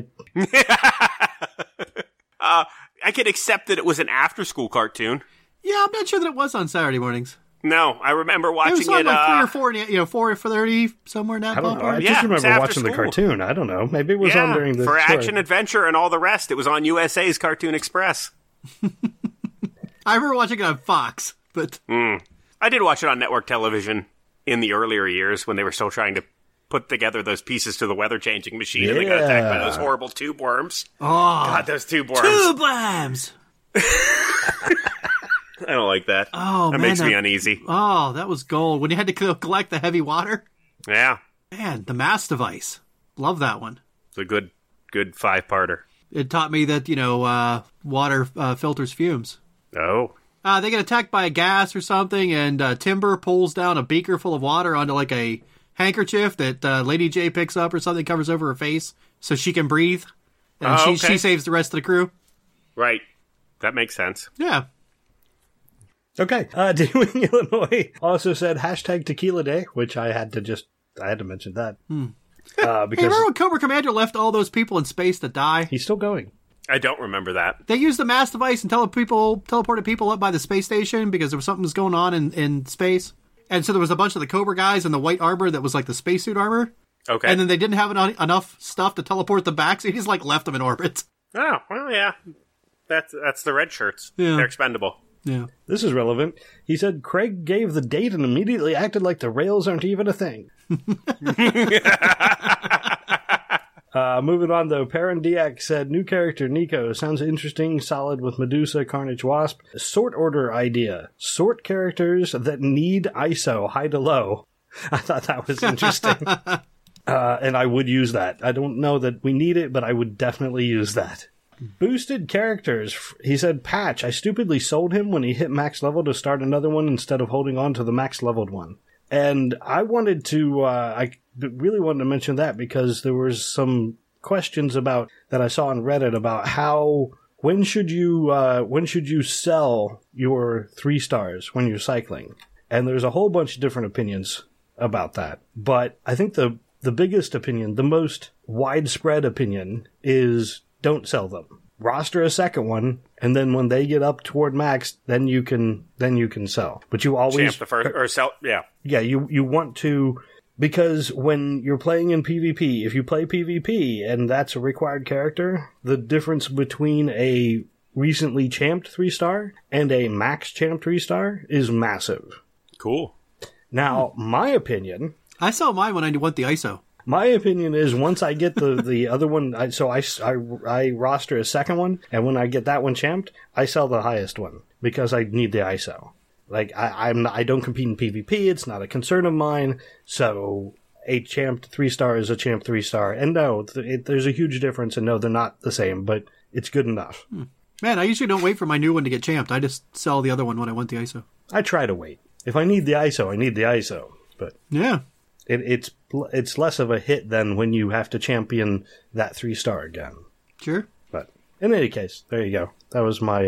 uh, I can accept that it was an after-school cartoon. Yeah, I'm not sure that it was on Saturday mornings. No, I remember It watching was on it. like uh, three or four, in the- you know, four for thirty somewhere in that I don't know. I ballpark. Yeah, just it's remember after watching the school. cartoon. I don't know. Maybe it was yeah, on during the for story. Action Adventure and all the rest. It was on U S A's Cartoon Express. I remember watching it on Fox, but Mm. I did watch it on network television in the earlier years when they were still trying to put together those pieces to the weather-changing machine and they got attacked by Yeah. those horrible tube worms. oh, God, those tube worms. tube worms. I don't like that. Oh, that man, makes me that- uneasy. Oh, that was gold. When you had to co- collect the heavy water. Yeah, Man, the mass device. Love that one. it's a good, good five-parter. It taught me that, you know, uh, water uh, filters fumes. Oh. Uh, they get attacked by a gas or something, and uh, Timber pulls down a beaker full of water onto like a handkerchief that uh, Lady J picks up or something, covers over her face so she can breathe. And Oh, she, okay. she saves the rest of the crew. Right. That makes sense. Yeah. Okay. Uh, D-Wing Illinois also said hashtag Tequila Day, which I had to just, I had to mention that. Uh, Hey, because remember when Cobra Commander left all those people in space to die? he's still going. I don't remember that. They used the mass device and tele- people, teleported people up by the space station because there was something was going on in, in space. And so there was a bunch of the Cobra guys in the white armor that was like the spacesuit armor. Okay. And then they didn't have en- enough stuff to teleport them back, so he just like left them in orbit. oh, well, yeah. That's that's the red shirts. Yeah. They're expendable. Yeah. This is relevant. He said Craig gave the date and immediately acted like the rails aren't even a thing. uh, moving on, though, Parandiac said, new character, Nico. Sounds interesting, solid with Medusa, Carnage, Wasp. Sort order idea. Sort characters that need I S O, high to low. I thought that was interesting. uh, and I would use that. I don't know that we need it, but I would definitely use that. Boosted characters. He said, Patch, I stupidly sold him when he hit max level to start another one instead of holding on to the max leveled one. And I wanted to, uh, I really wanted to mention that because there was some questions about, that I saw on Reddit about how, when should you, uh, when should you sell your three stars when you're cycling? And there's a whole bunch of different opinions about that. But I think the, the biggest opinion, the most widespread opinion is, don't sell them. Roster a second one, and then when they get up toward max, then you can then you can sell. But you always Champ the first, or sell, yeah. yeah you you want to, because when you're playing in PvP, if you play PvP and that's a required character, the difference between a recently champed three star and a max champed three star is massive. Cool. Now, my opinion. I sell mine when I want the I S O. My opinion is once I get the, the other one, I, so I, I, I roster a second one, and when I get that one champed, I sell the highest one, because I need the I S O. Like, I, I'm not, I don't compete in PvP, it's not a concern of mine, so a champed three star is a champ three star. And no, th- it, there's a huge difference, and no, they're not the same, but it's good enough. Hmm. Man, I usually don't wait for my new one to get champed. I just sell the other one when I want the I S O. I try to wait. If I need the I S O, I need the I S O, but Yeah. it, it's it's less of a hit than when you have to champion that three star again. Sure. But in any case, there you go. That was my uh,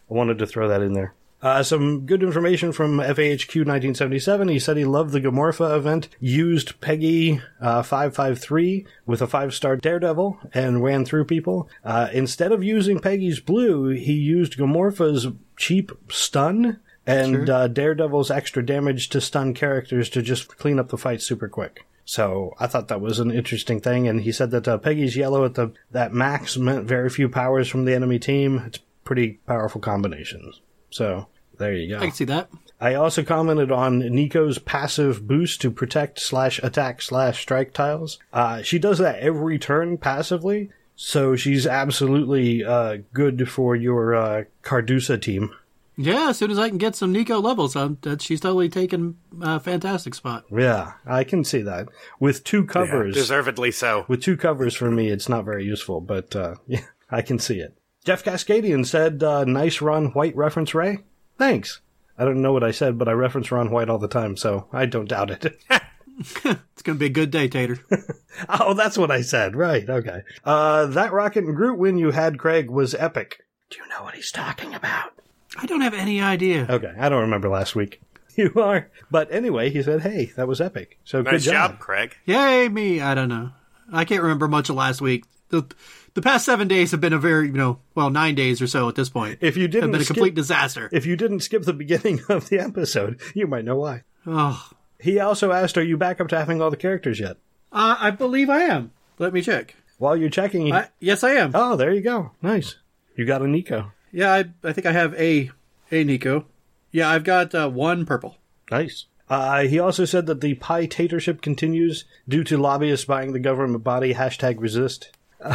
I wanted to throw that in there. Uh, some good information from F A H Q nineteen seventy-seven. He said he loved the Gomorpha event, used Peggy uh, five five three with a five-star Daredevil, and ran through people. Uh, instead of using Peggy's blue, he used Gomorpha's cheap stun and Sure. uh, Daredevil's extra damage to stun characters to just clean up the fight super quick. So I thought that was an interesting thing, and he said that uh, Peggy's yellow at the that max meant very few powers from the enemy team. It's pretty powerful combinations. So there you go. I can see that. I also commented on Nico's passive boost to protect slash attack slash strike tiles. Uh, she does that every turn passively, so she's absolutely uh, good for your uh, Cardusa team. Yeah, as soon as I can get some Nico levels, um, that she's totally taken a fantastic spot. Yeah, I can see that. With two covers, Yeah, deservedly so. with two covers for me, it's not very useful, but uh, yeah, I can see it. Jeff Cascadian said, uh, nice Ron White reference, Ray. Thanks. I don't know what I said, but I reference Ron White all the time, so I don't doubt it. It's going to be a good day, Tater. Oh, that's what I said. Right, okay. Uh, that Rocket and Groot win you had, Craig, was epic. Do you know what he's talking about? I don't have any idea. Okay, I don't remember last week. You are. But anyway, he said, hey, that was epic. So good Nice job. job, Craig. Yay, me. I don't know. I can't remember much of last week. The the past seven days have been a very, you know, well, nine days or so at this point. If you have didn't been a skip, complete disaster. if you didn't skip the beginning of the episode, you might know why. Oh, He also asked, are you back up to having all the characters yet? uh, I believe I am. Let me check. While you're checking... I, yes, I am. Oh, there you go. Nice. You got a Nico. Yeah, I, I think I have a a Nico. Yeah, I've got uh, one purple. Nice. Uh, he also said that the pie-tatorship continues due to lobbyists buying the government body, hashtag resist.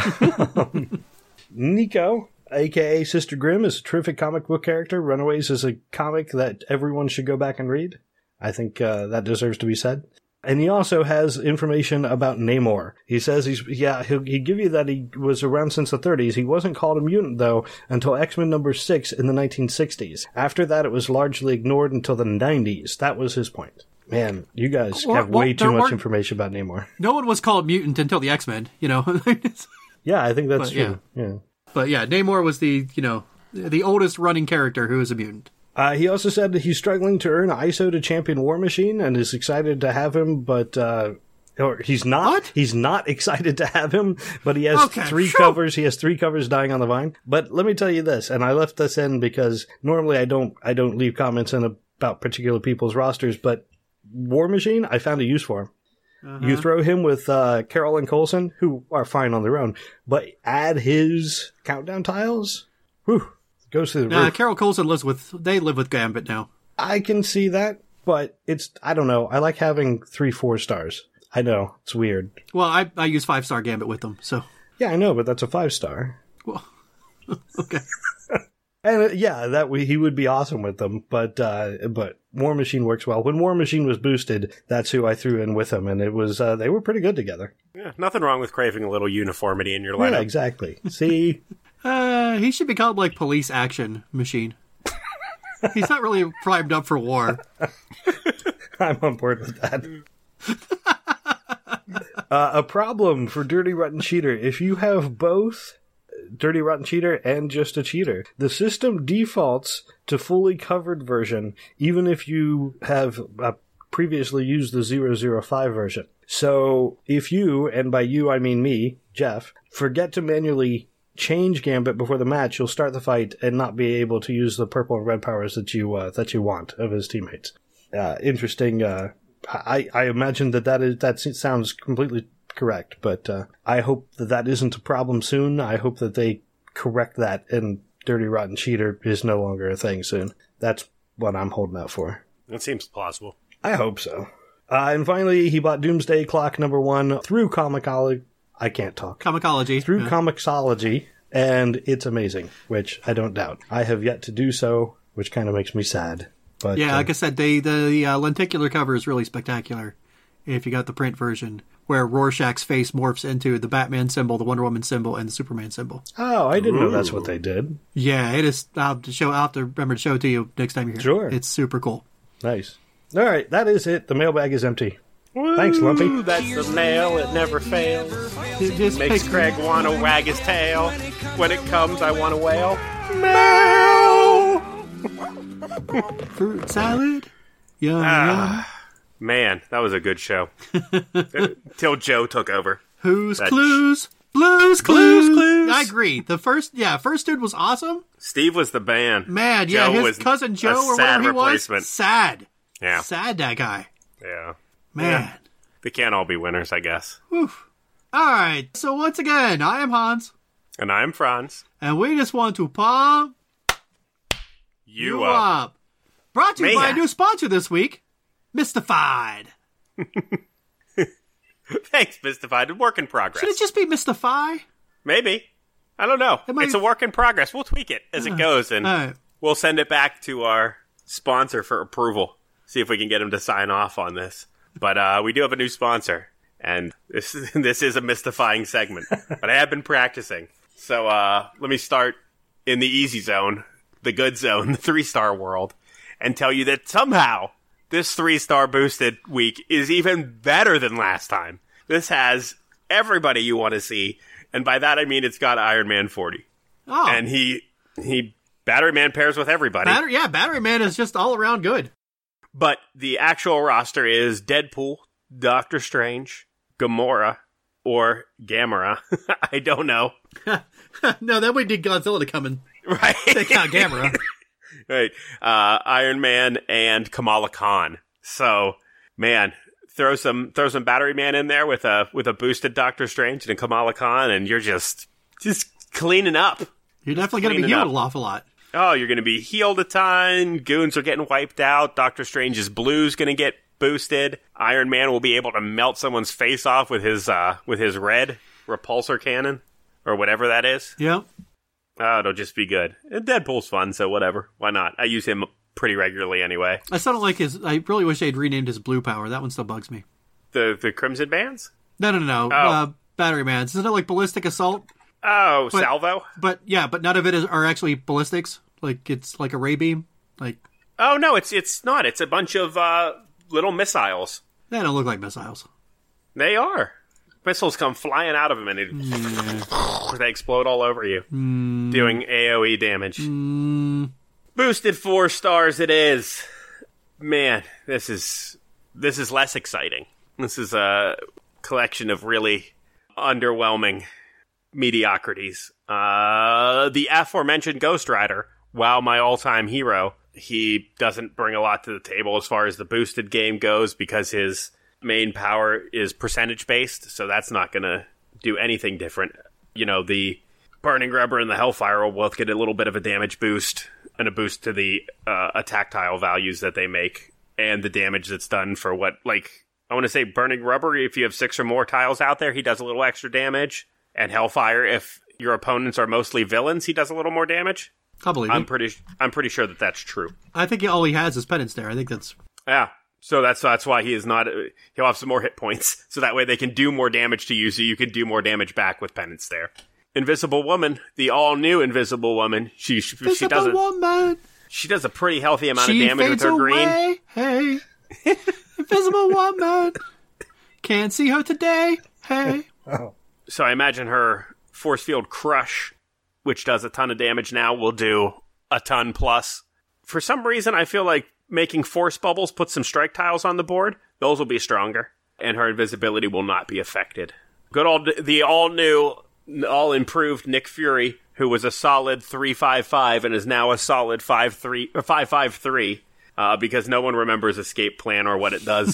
Nico, a k a. Sister Grimm, is a terrific comic book character. Runaways is a comic that everyone should go back and read. I think uh, that deserves to be said. And he also has information about Namor. He says he's, yeah, he'll, he'd give you that he was around since the thirties. He wasn't called a mutant, though, until X-Men number six in the nineteen sixties. After that, it was largely ignored until the nineties. That was his point. Man, you guys Well, have well, way too there much weren't- information about Namor. No one was called mutant until the X-Men, you know. Yeah, I think that's But, true. Yeah. But yeah, Namor was the, you know, the oldest running character who is a mutant. Uh, he also said that he's struggling to earn I S O to champion War Machine and is excited to have him, but uh, or he's not. What? He's not excited to have him, but he has Okay, three phew. covers. He has three covers dying on the vine. But let me tell you this, and I left this in because normally I don't. I don't leave comments in about particular people's rosters, but War Machine, I found a use for him. Uh-huh. You throw him with uh, Carol and Coulson, who are fine on their own, but add his countdown tiles. Whew, goes through the Nah, roof. Carol Coulson lives with, they live with Gambit now. I can see that, but it's, I don't know. I like having three, four stars. I know, it's weird. Well, I, I use five-star Gambit with them, so. Yeah, I know, but that's a five star. Well, okay. And uh, yeah, that we, he would be awesome with them, but, uh, but War Machine works well. When War Machine was boosted, that's who I threw in with him, and it was, uh, they were pretty good together. Yeah, nothing wrong with craving a little uniformity in your lineup. Yeah, exactly. See? Uh, he should be called, like, Police Action Machine. He's not really primed up for war. I'm on board with that. uh, a problem for Dirty Rotten Cheater. If you have both Dirty Rotten Cheater and just a cheater, the system defaults to fully covered version, even if you have uh, previously used the zero zero five version. So if you, and by you I mean me, Jeff, forget to manually change Gambit before the match, you'll start the fight and not be able to use the purple and red powers that you uh, that you want of his teammates. Uh, interesting. Uh, I I imagine that that is that sounds completely correct, but uh, I hope that that isn't a problem soon. I hope that they correct that and Dirty Rotten Cheater is no longer a thing soon. That's what I'm holding out for. That seems plausible. I hope so. Uh, and finally, he bought Doomsday Clock number one through Comicology. I can't talk. Comicology. Through yeah. Comixology, and it's amazing, which I don't doubt. I have yet to do so, which kind of makes me sad. But Yeah, uh, like I said, they, the uh, lenticular cover is really spectacular. If you got the print version, where Rorschach's face morphs into the Batman symbol, the Wonder Woman symbol, and the Superman symbol. oh, I didn't know that's what they did. Yeah, it is. I'll have to show. I'll have to remember to show it to you next time you're here. Sure. It's super cool. Nice. All right, that is it. The mailbag is empty. Thanks, Lumpy. Ooh, that's the mail. It never fails. It just Makes picks- Craig want to wag his tail. When it comes, I want to wail. Mail! Fruit salad. Yum, Ah, man, that was a good show. Till Joe took over. yum. Who's That Clues? Blues Clues. Blues Clues. I agree. The first, yeah, first dude was awesome. Steve was the band. Man, yeah, Joe his was cousin a Joe or sad whatever he replacement. was. Sad. Yeah. Sad, that guy. Yeah. Man. Yeah. They can't all be winners, I guess. Whew. All right. So once again, I am Hans, And I'm Franz. and we just want to pump You, you up. up. Brought to you by a Man. new sponsor this week, Mystified. Thanks, Mystified. Work in progress. Should it just be Mystify? Maybe. I don't know. It might- It's a work in progress. We'll tweak it as it goes, and All right. we'll send it back to our sponsor for approval. See if we can get him to sign off on this. But uh, we do have a new sponsor, and this this is a mystifying segment. But I have been practicing. So uh, let me start in the easy zone, the good zone, the three-star world, and tell you that somehow this three-star boosted week is even better than last time. This has everybody you want to see, and by that I mean it's got Iron Man forty. Oh, And he he Battery Man pairs with everybody. Battery, yeah, Battery Man is just all around good. But the actual roster is Deadpool, Doctor Strange, Gamora, or Gamera. I don't know. No, then we need Godzilla to come and Right. take out Gamera. Right. Uh, Iron Man and Kamala Khan. So, man, throw some throw some Battery Man in there with a with a boosted Doctor Strange and a Kamala Khan, and you're just just cleaning up. You're definitely going to be Cleaning healed up. an awful lot. Oh, you're going to be healed a ton. Goons are getting wiped out. Doctor Strange's blue's going to get boosted. Iron Man will be able to melt someone's face off with his uh, with his red repulsor cannon or whatever that is. Yep. Oh, it'll just be good. And Deadpool's fun, so whatever. Why not? I use him pretty regularly anyway. I still don't like his. I really wish they'd renamed his blue power. That one still bugs me. The the Crimson Bands? No, no, no, no. Oh. Uh, Battery Man. Isn't it like ballistic assault? Oh, But- Salvo? But yeah, but none of it is are actually ballistics. Like it's like a ray beam. Like Oh, no, it's it's not. It's a bunch of uh, little missiles. they don't look like missiles. They are. Missiles come flying out of them and it, they explode all over you, doing A O E damage. Boosted four stars it is. Man, this is this is less exciting. This is a collection of really underwhelming mediocrities. Uh, the aforementioned Ghost Rider, while my all-time hero, he doesn't bring a lot to the table as far as the boosted game goes because his main power is percentage-based, so that's not going to do anything different. You know, the Burning Rubber and the Hellfire will both get a little bit of a damage boost and a boost to the uh, attack tile values that they make and the damage that's done for what, like, I want to say Burning Rubber, if you have six or more tiles out there, he does a little extra damage. And Hellfire, if your opponents are mostly villains, he does a little more damage. I believe I'm it. pretty I'm pretty sure that that's true. I think all he has is penance there. I think that's Yeah. So that's that's why he is not. Uh, he'll have some more hit points, so that way they can do more damage to you, so you can do more damage back with penance there. Invisible Woman, the all new Invisible Woman. She she, she Visible does a woman. she does a pretty healthy amount She of damage with fades her green. away. Hey, Invisible woman. Can't see her today. Hey. So I imagine her Force Field Crush, which does a ton of damage now, will do a ton plus. For some reason, I feel like making Force Bubbles put some strike tiles on the board. Those will be stronger, and her invisibility will not be affected. Good old, the all-new, all-improved Nick Fury, who was a solid three five five and is now a solid five three or five five three. Uh, because no one remembers Escape Plan or what it does.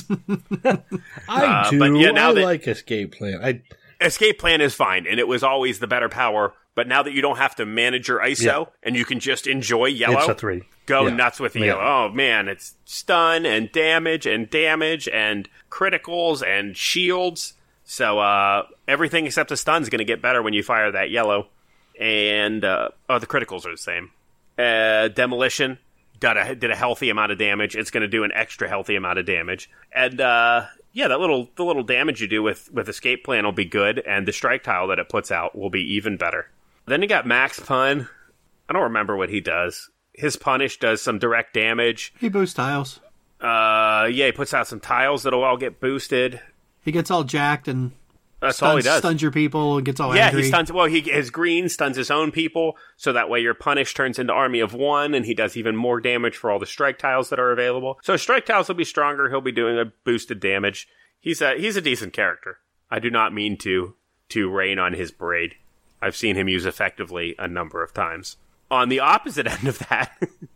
I Uh, do. but yeah, now I that- like Escape Plan. I Escape Plan is fine, and it was always the better power. But now that you don't have to manage your I S O, Yeah. and you can just enjoy yellow, it's a three. go Yeah. nuts with the Yeah. yellow. Oh, man, it's stun and damage and damage and criticals and shields. So uh, everything except the stun is going to get better when you fire that yellow. And uh, oh, the criticals are the same. Uh, Demolition did a, did a healthy amount of damage. It's going to do an extra healthy amount of damage. And uh, yeah, that little the little damage you do with, with Escape Plan will be good, and the strike tile that it puts out will be even better. Then you got Max Pun. I don't remember what he does. His Punish does some direct damage. He boosts tiles. Uh, yeah, he puts out some tiles that'll all get boosted. He gets all jacked and That's stuns, all he does. Stuns your people and gets all Yeah, angry. he stuns. Well, he his green stuns his own people, so that way your punish turns into army of one, and he does even more damage for all the strike tiles that are available. So strike tiles will be stronger. He'll be doing a boosted damage. He's a he's a decent character. I do not mean to to rain on his parade. I've seen him use effectively a number of times. On the opposite end of that,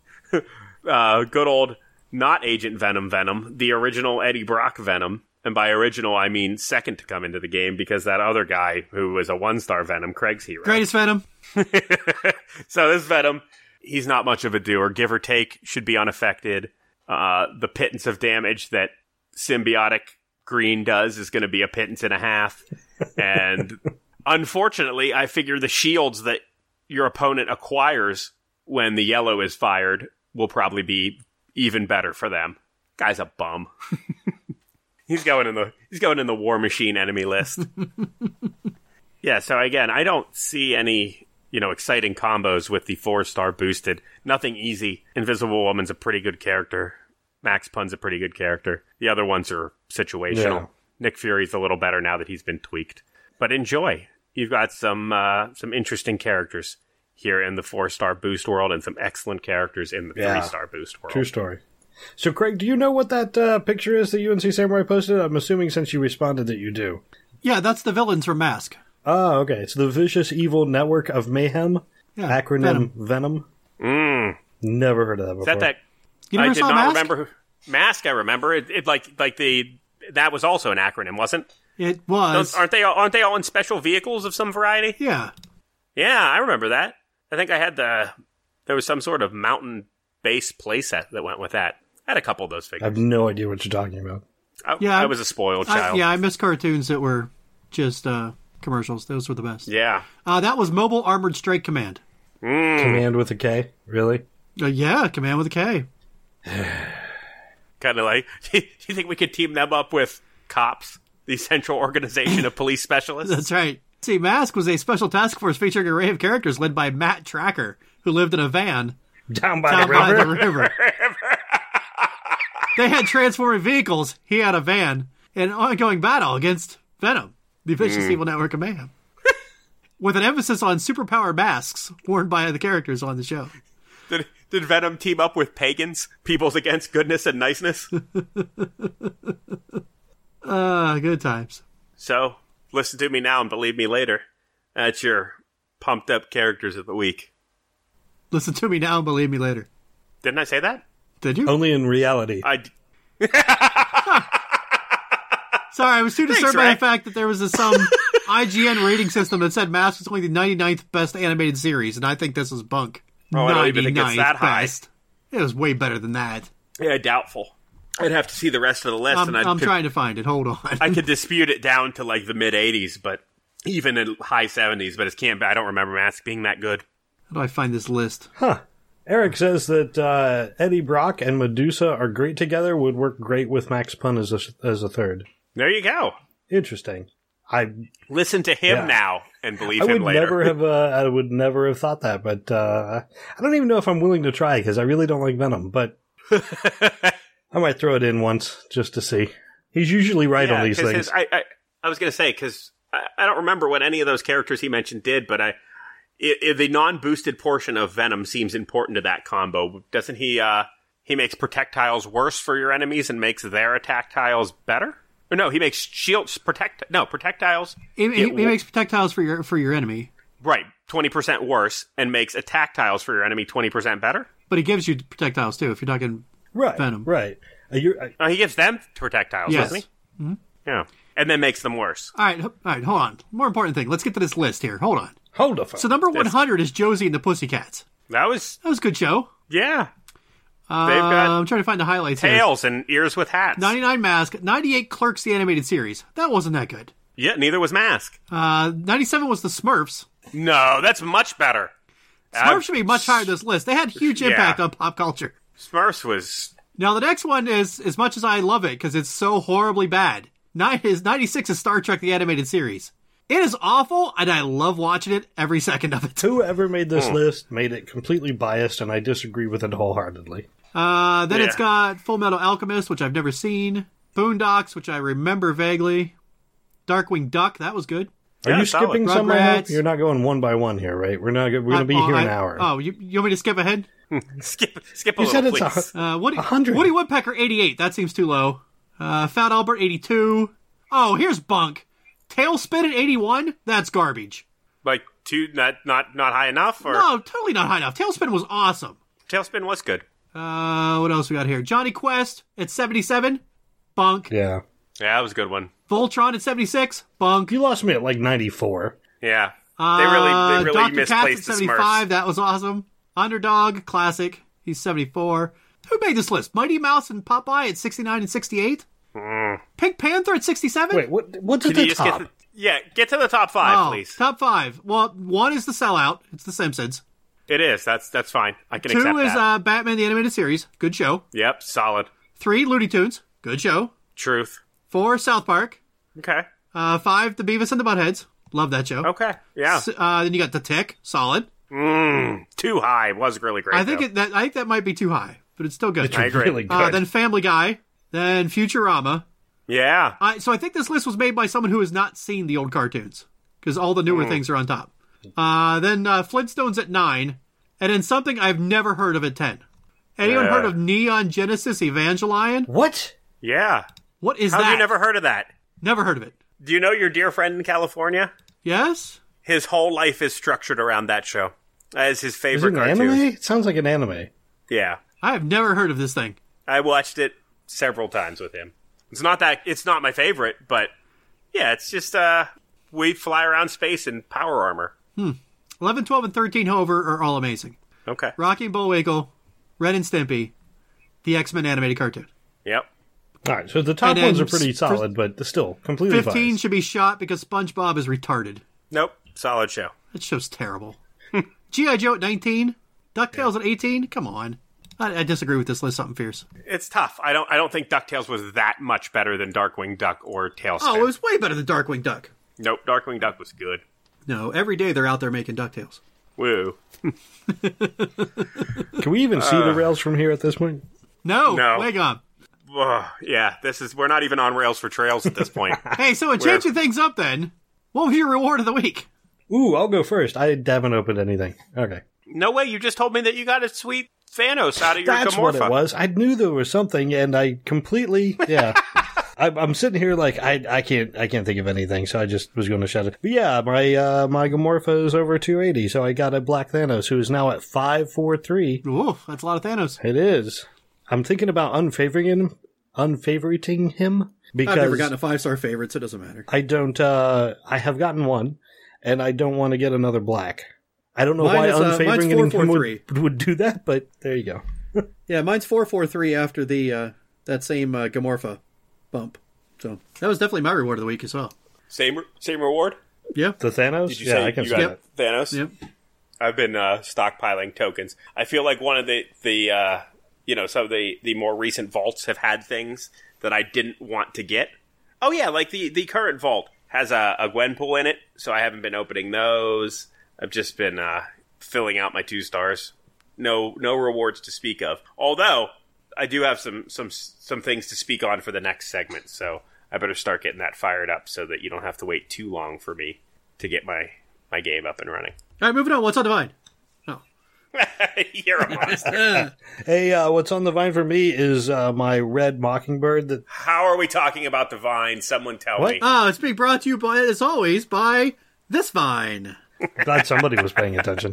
uh, good old not Agent Venom Venom, the original Eddie Brock Venom. And by original, I mean second to come into the game, because that other guy who was a one-star Venom, Craig's hero. Greatest Venom. So this Venom, he's not much of a doer. Give or take, should be unaffected. Uh, the pittance of damage that symbiotic green does is going to be a pittance and a half. And unfortunately, I figure the shields that your opponent acquires when the yellow is fired will probably be even better for them. Guy's a bum. He's going in the he's going in the War Machine enemy list. Yeah, so again, I don't see any, you know, exciting combos with the four-star boosted. Nothing easy. Invisible Woman's a pretty good character. Max Pun's a pretty good character. The other ones are situational. Yeah. Nick Fury's a little better now that he's been tweaked. But enjoy. You've got some uh, some interesting characters here in the four-star boost world, and some excellent characters in the Yeah. three-star boost world. True story. So, Craig, do you know what that uh, picture is that U N C Samurai posted? I'm assuming since you responded that you do. Yeah, that's the villains from Mask. Oh, okay. It's the Vicious Evil Network of Mayhem. Yeah, Acronym Venom. Mm. Never heard of that before. Is that that? You never I did saw not Mask? remember who, Mask. I remember it, it. Like like the that was also an acronym, wasn't? It was. Those, aren't they? Aren't they all in special vehicles of some variety? Yeah. Yeah, I remember that. I think I had the. There was some sort of mountain base playset that went with that. I had a couple of those I figures. have no idea what you're talking about. I, Yeah, I was a spoiled child. I, yeah, I miss cartoons that were just uh, commercials. Those were the best. Yeah. Uh, that was Mobile Armored Strike Command. Mm. Command with a K? Really? Uh, yeah, Command with a K. Kind of like. Do you think we could team them up with cops, the Central Organization of Police Specialists? That's right. See, Mask was a special task force featuring an array of characters led by Matt Tracker, who lived in a van Down by down the by river? the river. They had transforming vehicles. He had a van. In ongoing battle against Venom, the vicious Mm. evil network of mayhem. With an emphasis on superpower masks worn by the characters on the show. Did, did Venom team up with pagans? Peoples against goodness and niceness? Uh, good times. So, listen to me now and believe me later. That's your pumped up characters of the week. Listen to me now and believe me later. Didn't I say that? Did you? Only in reality. I d- Sorry, I was too disturbed Thanks, by Ray. the fact that there was a, some I G N rating system that said Mask was only the ninety-ninth best animated series, and I think this is bunk. Oh, I don't even think it's ninety-ninth that high. best. It was way better than that. yeah, doubtful. I'd have to see the rest of the list, I'm, and I I'm could, trying to find it. Hold on. I could dispute it down to like the mid eighties, but even in high seventies. But it can't. I don't remember Mask being that good. How do I find this list? Huh. Eric says that uh, Eddie Brock and Medusa are great together, would work great with Max Pun as a, as a third. There you go. Interesting. I Listen to him Yeah. now and believe I him would later. never have uh, I would never have thought that, but uh, I don't even know if I'm willing to try because I really don't like Venom. But I might throw it in once just to see. He's usually right Yeah, on these 'cause things. his- I, I, I was going to say, because I, I don't remember what any of those characters he mentioned did, but I, i i the non-boosted portion of Venom seems important to that combo. Doesn't he, uh, he makes projectiles worse for your enemies and makes their attack tiles better? Or no, he makes shields, protect, no, projectiles. He, he, get he wo- makes projectiles for your for your enemy, Right, twenty percent worse, and makes attack tiles for your enemy twenty percent better? but he gives you projectiles too. If you're talking right, Venom. right. Uh, you're, I, Oh, he gives them projectiles, Yes. doesn't he? Yeah. And then makes them worse. all right, all right, hold on. More important thing. Let's get to this list here. Hold on. hold a phone. So number one hundred is Josie and the Pussycats. That was, That was a good show. yeah. Uh, They've got I'm trying to find the highlights here. tails and ears with hats. ninety-nine Mask, ninety-eight Clerks the animated series. That wasn't that good. Yeah, neither was Mask. Uh, ninety-seven was the Smurfs. No, that's much better. Smurfs Uh, should be much higher on this list. They had huge Yeah. impact on pop culture. Smurfs was Now the next one is, as much as I love it because it's so horribly bad, nine is ninety-six is Star Trek the animated series. It is awful, and I love watching it every second of it. Whoever made this Hmm. list made it completely biased, and I disagree with it wholeheartedly. Uh, then it's Yeah. got Full Metal Alchemist, which I've never seen, Boondocks, which I remember vaguely, Darkwing Duck, that was good. Are Yeah, you solid. skipping some? I hope? Rugrats. You're not going one by one here, right? We're not. We're going to be Uh, here I- an hour. Oh, you, you want me to skip ahead? skip, skip a You little, said it's please. a, Uh, Woody, A hundred. Woody Woodpecker, eighty-eight. That seems too low. Uh, Fat Albert, eighty-two. Oh, here's Bunk. Tailspin at eighty-one? That's garbage. Like two, not not not high enough, or No, totally not high enough. Tailspin was awesome. Tailspin was good. Uh, what else we got here? Johnny Quest at seventy-seven. Bunk. yeah. Yeah, that was a good one. Voltron at seventy-six. Bunk. You lost me at like ninety-four. Yeah, Uh, they really they really Doctor Katz at misplaced the seventy-five. Smurfs. That was awesome. Underdog, classic. He's seventy-four. Who made this list? Mighty Mouse and Popeye at sixty-nine and sixty-eight. Pink Panther at sixty-seven. Wait, what? What's at Can you the just top? get to, yeah, get to the top five, Oh, please. top five. Well, one is The Sellout. It's The Simpsons. It is. That's that's fine. I can Two accept is that. uh, Batman the Animated Series. Good show. Yep, solid. Three, Looney Tunes. Good show. Truth. Four, South Park. Okay. Uh, five, The Beavis and the Buttheads. Love that show. Okay. Yeah. S- Uh, then you got The Tick. Solid. Mm, too high. Was really great. I think though. it, that I think that might be too high, but it's still good. It's I agree. really good. Uh, then Family Guy. Then Futurama. Yeah. I, so I think this list was made by someone who has not seen the old cartoons, because all the newer things are on top. Uh, then uh, Flintstones at nine, and then something I've never heard of at ten. Anyone Yeah. heard of Neon Genesis Evangelion? What? Yeah. What is How that? have you never heard of that? Never heard of it. Do you know your dear friend in California? Yes? His whole life is structured around that show. As his Is it favorite an cartoon. anime? It sounds like an anime. Yeah. I have never heard of this thing. I watched it several times with him. It's not that it's not my favorite, but yeah, it's just uh we fly around space in power armor. eleven, twelve, and thirteen, however, are all amazing. Okay. Rocky and Bullwinkle, Ren and Stimpy, the X-Men animated cartoon. Yep. All right, so the top And then ones are pretty s- solid, but still completely fifteen fine. should be shot because SpongeBob is retarded. Nope. Solid show. That show's terrible. G I. Joe at nineteen, DuckTales at eighteen. Come on. I, I disagree with this list. Something fierce. It's tough. I don't I don't think DuckTales was that much better than Darkwing Duck or Tailspin. Oh, it was way better than Darkwing Duck. Nope, Darkwing Duck was good. No, every day they're out there making DuckTales. Woo. Can we even see the rails from here at this point? No, No. way gone. Ugh, yeah, this is we're not even on rails for trails at this point. Hey, so in changing things up then, what was your reward of the week? Ooh, I'll go first. I haven't opened anything. Okay. No way, you just told me that you got a sweet Thanos out of your That's Gamorpha. what it was. I knew there was something, and I completely, yeah. I, I'm sitting here like I, I can't, I can't think of anything, so I just was going to shut it. But yeah, my uh, my Gamorpha is over two eighty, so I got a Black Thanos who is now at five four three. Ooh, that's a lot of Thanos. It is. I'm thinking about unfavoring him, unfavoriting him because I've never gotten a five-star favorite, so it doesn't matter. I don't. Uh, I have gotten one, and I don't want to get another black. I don't know Mine why is, uh, mine's unfavoring four him four would, three. would do that, but there you go. Yeah, mine's four four three after the uh, that same uh, Gamorpha bump. So that was definitely my reward of the week as well. Same same reward? Yeah. The Thanos? Did you yeah, say I can you see got that. Thanos? Yep. I've been uh, stockpiling tokens. I feel like one of the the uh, you know some of the the more recent vaults have had things that I didn't want to get. Oh yeah, like the the current vault has a, a Gwenpool in it, so I haven't been opening those. I've just been uh, filling out my two stars. No no rewards to speak of. Although I do have some some some things to speak on for the next segment, so I better start getting that fired up so that you don't have to wait too long for me to get my my game up and running. All right, moving on. What's on Divine? Oh. You're a monster. Hey, uh, what's on the vine for me is uh, my red mockingbird. That How are we talking about the vine? Someone tell What? me. Oh, it's being brought to you, by, as always, by this Vine. glad somebody was paying attention.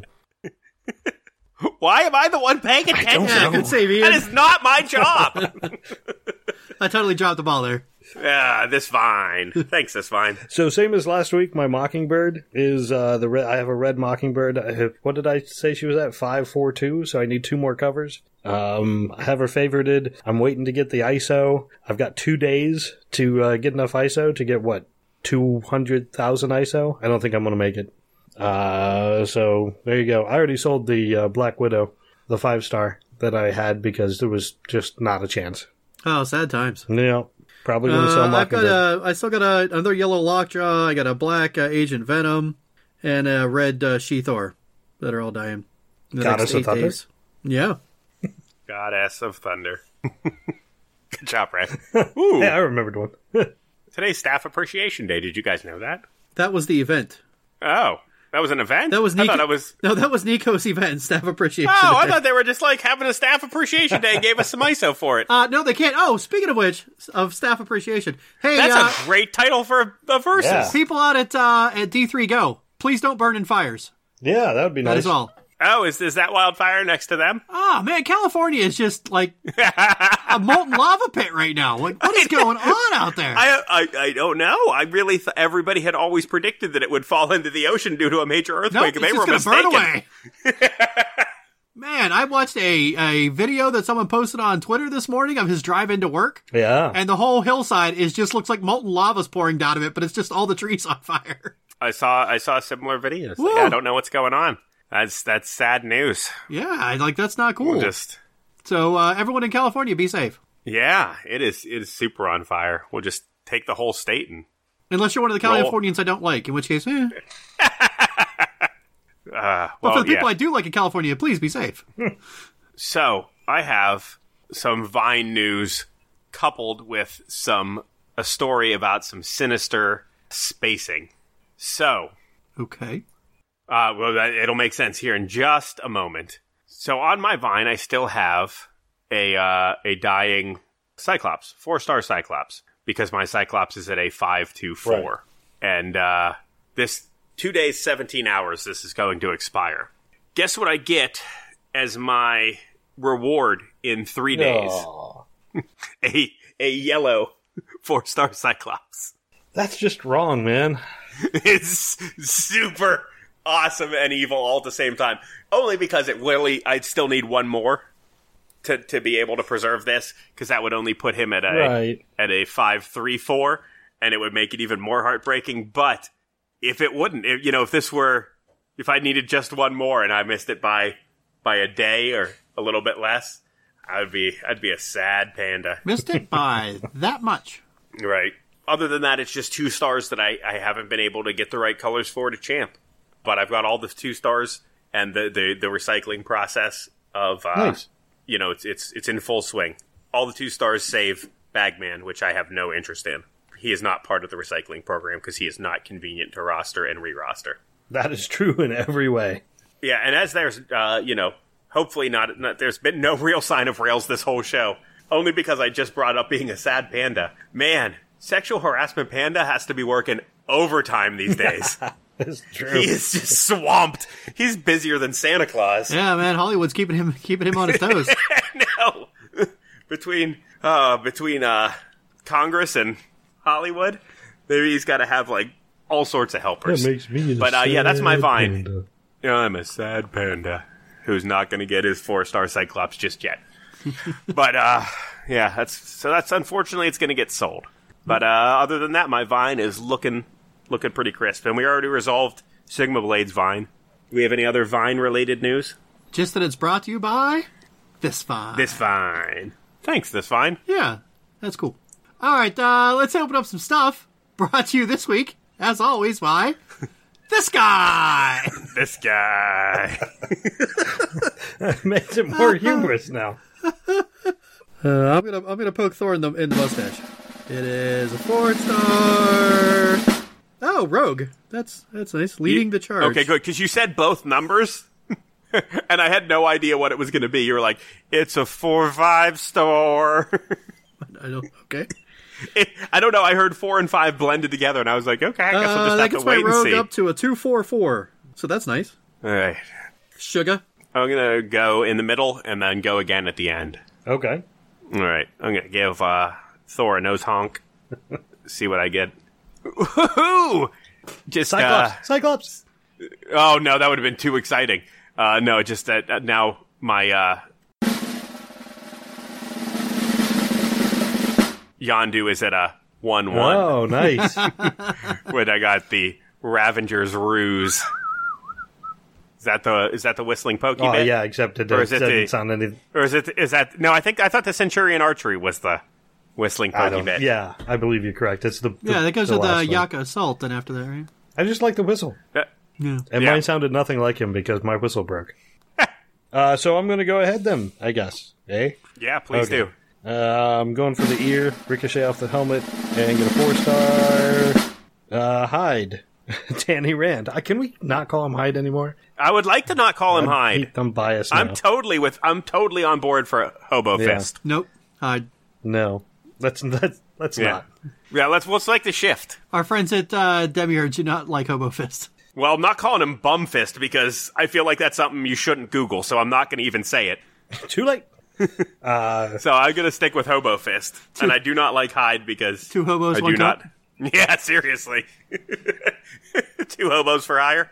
Why am I the one paying attention? Yeah, good save, Ian. That is not my job. I totally dropped the ball there. Yeah, this vine. Thanks, this vine. So same as last week, my mockingbird is uh, the red. I have a red mockingbird. I have, what did I say she was at? Five four two. So I need two more covers. Um, I have her favorited. I'm waiting to get the I S O. I've got two days to uh, get enough I S O to get what two hundred thousand I S O. I don't think I'm going to make it. Uh, so there you go. I already sold the uh, Black Widow, the five star that I had because there was just not a chance. Oh, sad times. No, probably going to sell Uh, I've got mockingbird. a, I still got a, another yellow Lockjaw. I got a black uh, Agent Venom and a red uh, She-Thor that are all dying. in the Goddess next of eight Thunder? days. Yeah. Goddess of Thunder. Good job, Brad. Ooh. Yeah, I remembered one. Today's Staff Appreciation Day. Did you guys know that? That was the event. Oh, that was an event? That was Nico. I thought it was... No, that was Nico's event, Staff Appreciation Oh, Day. I thought they were just like having a Staff Appreciation Day and gave us some I S O for it. Uh, no, they can't. Oh, speaking of which, of Staff Appreciation. Hey, That's uh, a great title for a, a Versus. Yeah. people out at uh, at D three Go, please don't burn in fires. Yeah, that would be That nice. is all. Oh, is, is that wildfire next to them? Ah, man, California is just like a molten lava pit right now. Like, what is going on out there? I, I I don't know. I really thought everybody had always predicted that it would fall into the ocean due to a major Nope, earthquake. it's they just were gonna mistaken. burn away. Man, I watched a, a video that someone posted on Twitter this morning of his drive into work, Yeah. and the whole hillside is just looks like molten lava's pouring down of it, but it's just all the trees on fire. I saw I saw similar videos. Woo. Yeah, I don't know what's going on. That's that's sad news. Yeah, I- like that's not cool. We'll just So uh, everyone in California, be safe. yeah, it is it is super on fire. We'll just take the whole state and Unless you're one of the Roll. Californians I don't like, in which case, eh. uh, But well, for the people yeah. I do like in California, please be safe. So I have some Vine news coupled with some a story about some sinister spacing. So, Okay. uh, well, that, it'll make sense here in just a moment. So on my Vine, I still have a uh, a dying Cyclops, four star Cyclops, because my Cyclops is at a five two four, and uh, this two days, seventeen hours. This is going to expire. Guess what I get as my reward in three days? Aw. a a yellow four star Cyclops. That's just wrong, man. It's super awesome and evil all at the same time. Only because it really, I'd still need one more to to be able to preserve this, because that would only put him at a Right. at a five three four, and it would make it even more heartbreaking. But if it wouldn't, if, you know, if this were, if I needed just one more and I missed it by by a day or a little bit less, I would be I'd be a sad panda. Missed it by that much. Right. Other than that, it's just two stars that I, I haven't been able to get the right colors for to champ. But I've got all the two stars, and the, the, the recycling process of, uh, Nice. you know, it's, it's it's in full swing. All the two stars save Bagman, which I have no interest in. He is not part of the recycling program because he is not convenient to roster and re-roster. That is true in every way. Yeah, and as there's, uh, you know, hopefully not, not, there's been no real sign of rails this whole show. Only because I just brought up being a sad panda. Man, sexual harassment panda has to be working overtime these days. It's true. He is just swamped. He's busier than Santa Claus. Yeah, man, Hollywood's keeping him keeping him on his toes. No. Between, uh, between, uh, Congress and Hollywood, maybe he's got to have, like, all sorts of helpers. That makes me a But, uh, yeah, that's my sad Vine. panda. I'm a sad panda who's not going to get his four-star Cyclops just yet. But, uh, yeah, that's, so that's, unfortunately, it's going to get sold. But, uh, other than that, my Vine is looking, looking pretty crisp. And we already resolved Sigma Blade's Vine. Do we have any other Vine-related news? Just that it's brought to you by This Vine. This Vine. Thanks, This Vine. Yeah, that's cool. All right, uh, let's open up some stuff. Brought to you this week, as always, by this guy. This guy. It makes it more humorous now. Uh, I'm gonna I'm gonna poke Thor in the in the mustache. It is a four star. Oh, Rogue. That's that's nice. Leading the charge. Okay, good, because you said both numbers, and I had no idea what it was going to be. You were like, it's a four five star. I don't. Okay. It, I don't know. I heard four and five blended together, and I was like, okay, I guess we'll Uh, just that have gets to my wait and Rogue see. up to a two four four. So that's nice. All right. Sugar. I'm going to go in the middle and then go again at the end. Okay. All right. I'm going to give uh, Thor a nose honk. See what I get. Woohoo! Just, Cyclops. uh, Cyclops. oh, no, that would have been too exciting. Uh, no, just that uh, now my uh, Yondu is at a one one. Oh, nice. When I got the Ravenger's Ruse. Is that the is that the whistling pokey Oh, bit? yeah, except it Or is doesn't it the- sound any... Or is it is that no? I think I thought the Centurion Archery was the whistling I pokey don't, bit. yeah, I believe you're correct. It's the, the Yeah, that goes the with the last one. Yaka Assault. Then after that, right? I just like the whistle. Uh, Yeah. And Yeah. mine sounded nothing like him because my whistle broke. uh, so I'm going to go ahead then, I guess. Eh? yeah, please Okay. do. Uh, I'm going for the ear, ricochet off the helmet, and get a four star. Uh, Hyde. Danny Rand. Uh, can we not call him Hyde anymore? I would like to not call him I'm, Hyde. I'm biased now. I'm totally with. I'm totally on board for Hobo Yeah. Fist. Nope. Uh, No. Let's, let's, let's Yeah. not. Yeah, let's let's like the shift. our friends at uh, Demiurge do not like Hobo Fist. Well, I'm not calling him Bum Fist because I feel like that's something you shouldn't Google, so I'm not going to even say it. Too late. So I'm going to stick with Hobo Fist, and I do not like Hyde because Two hobos, I one do cup? not. Yeah, seriously. Two hobos for hire.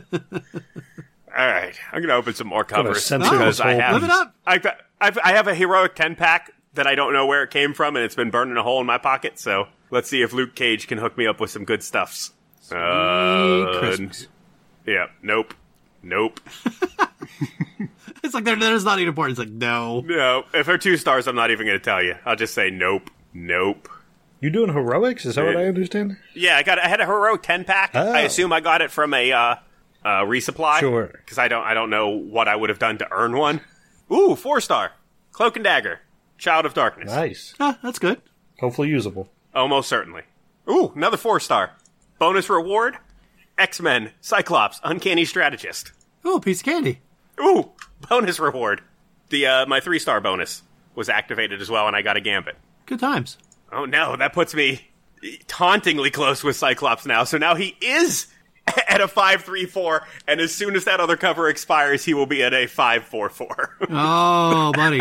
All right, I'm going to open some more covers censor because this I whole have. Live it up. I've got, I've, I have a heroic ten pack that I don't know where it came from, and it's been burning a hole in my pocket. So let's see if Luke Cage can hook me up with some good stuffs. Uh, Christmas. Yeah. Nope. Nope. It's like, that is not even important. It's like, no. No. If they're two stars, I'm not even going to tell you. I'll just say nope. Nope. You doing heroics? Is that what I understand? Yeah, I got. I had a heroic ten pack. Oh. I assume I got it from a uh, uh, resupply. Sure. Because I don't. I don't know what I would have done to earn one. Ooh, four star. Cloak and Dagger. Child of Darkness. Nice. Ah, that's good. Hopefully usable. Almost certainly. Ooh, another four star. Bonus reward. X-Men. Cyclops. Uncanny Strategist. Oh, a piece of candy. Ooh, bonus reward. The uh, my three star bonus was activated as well, and I got a Gambit. Good times. Oh no, that puts me tauntingly close with Cyclops now. So now he is at a five three four, and as soon as that other cover expires, he will be at a five four four. Oh, buddy.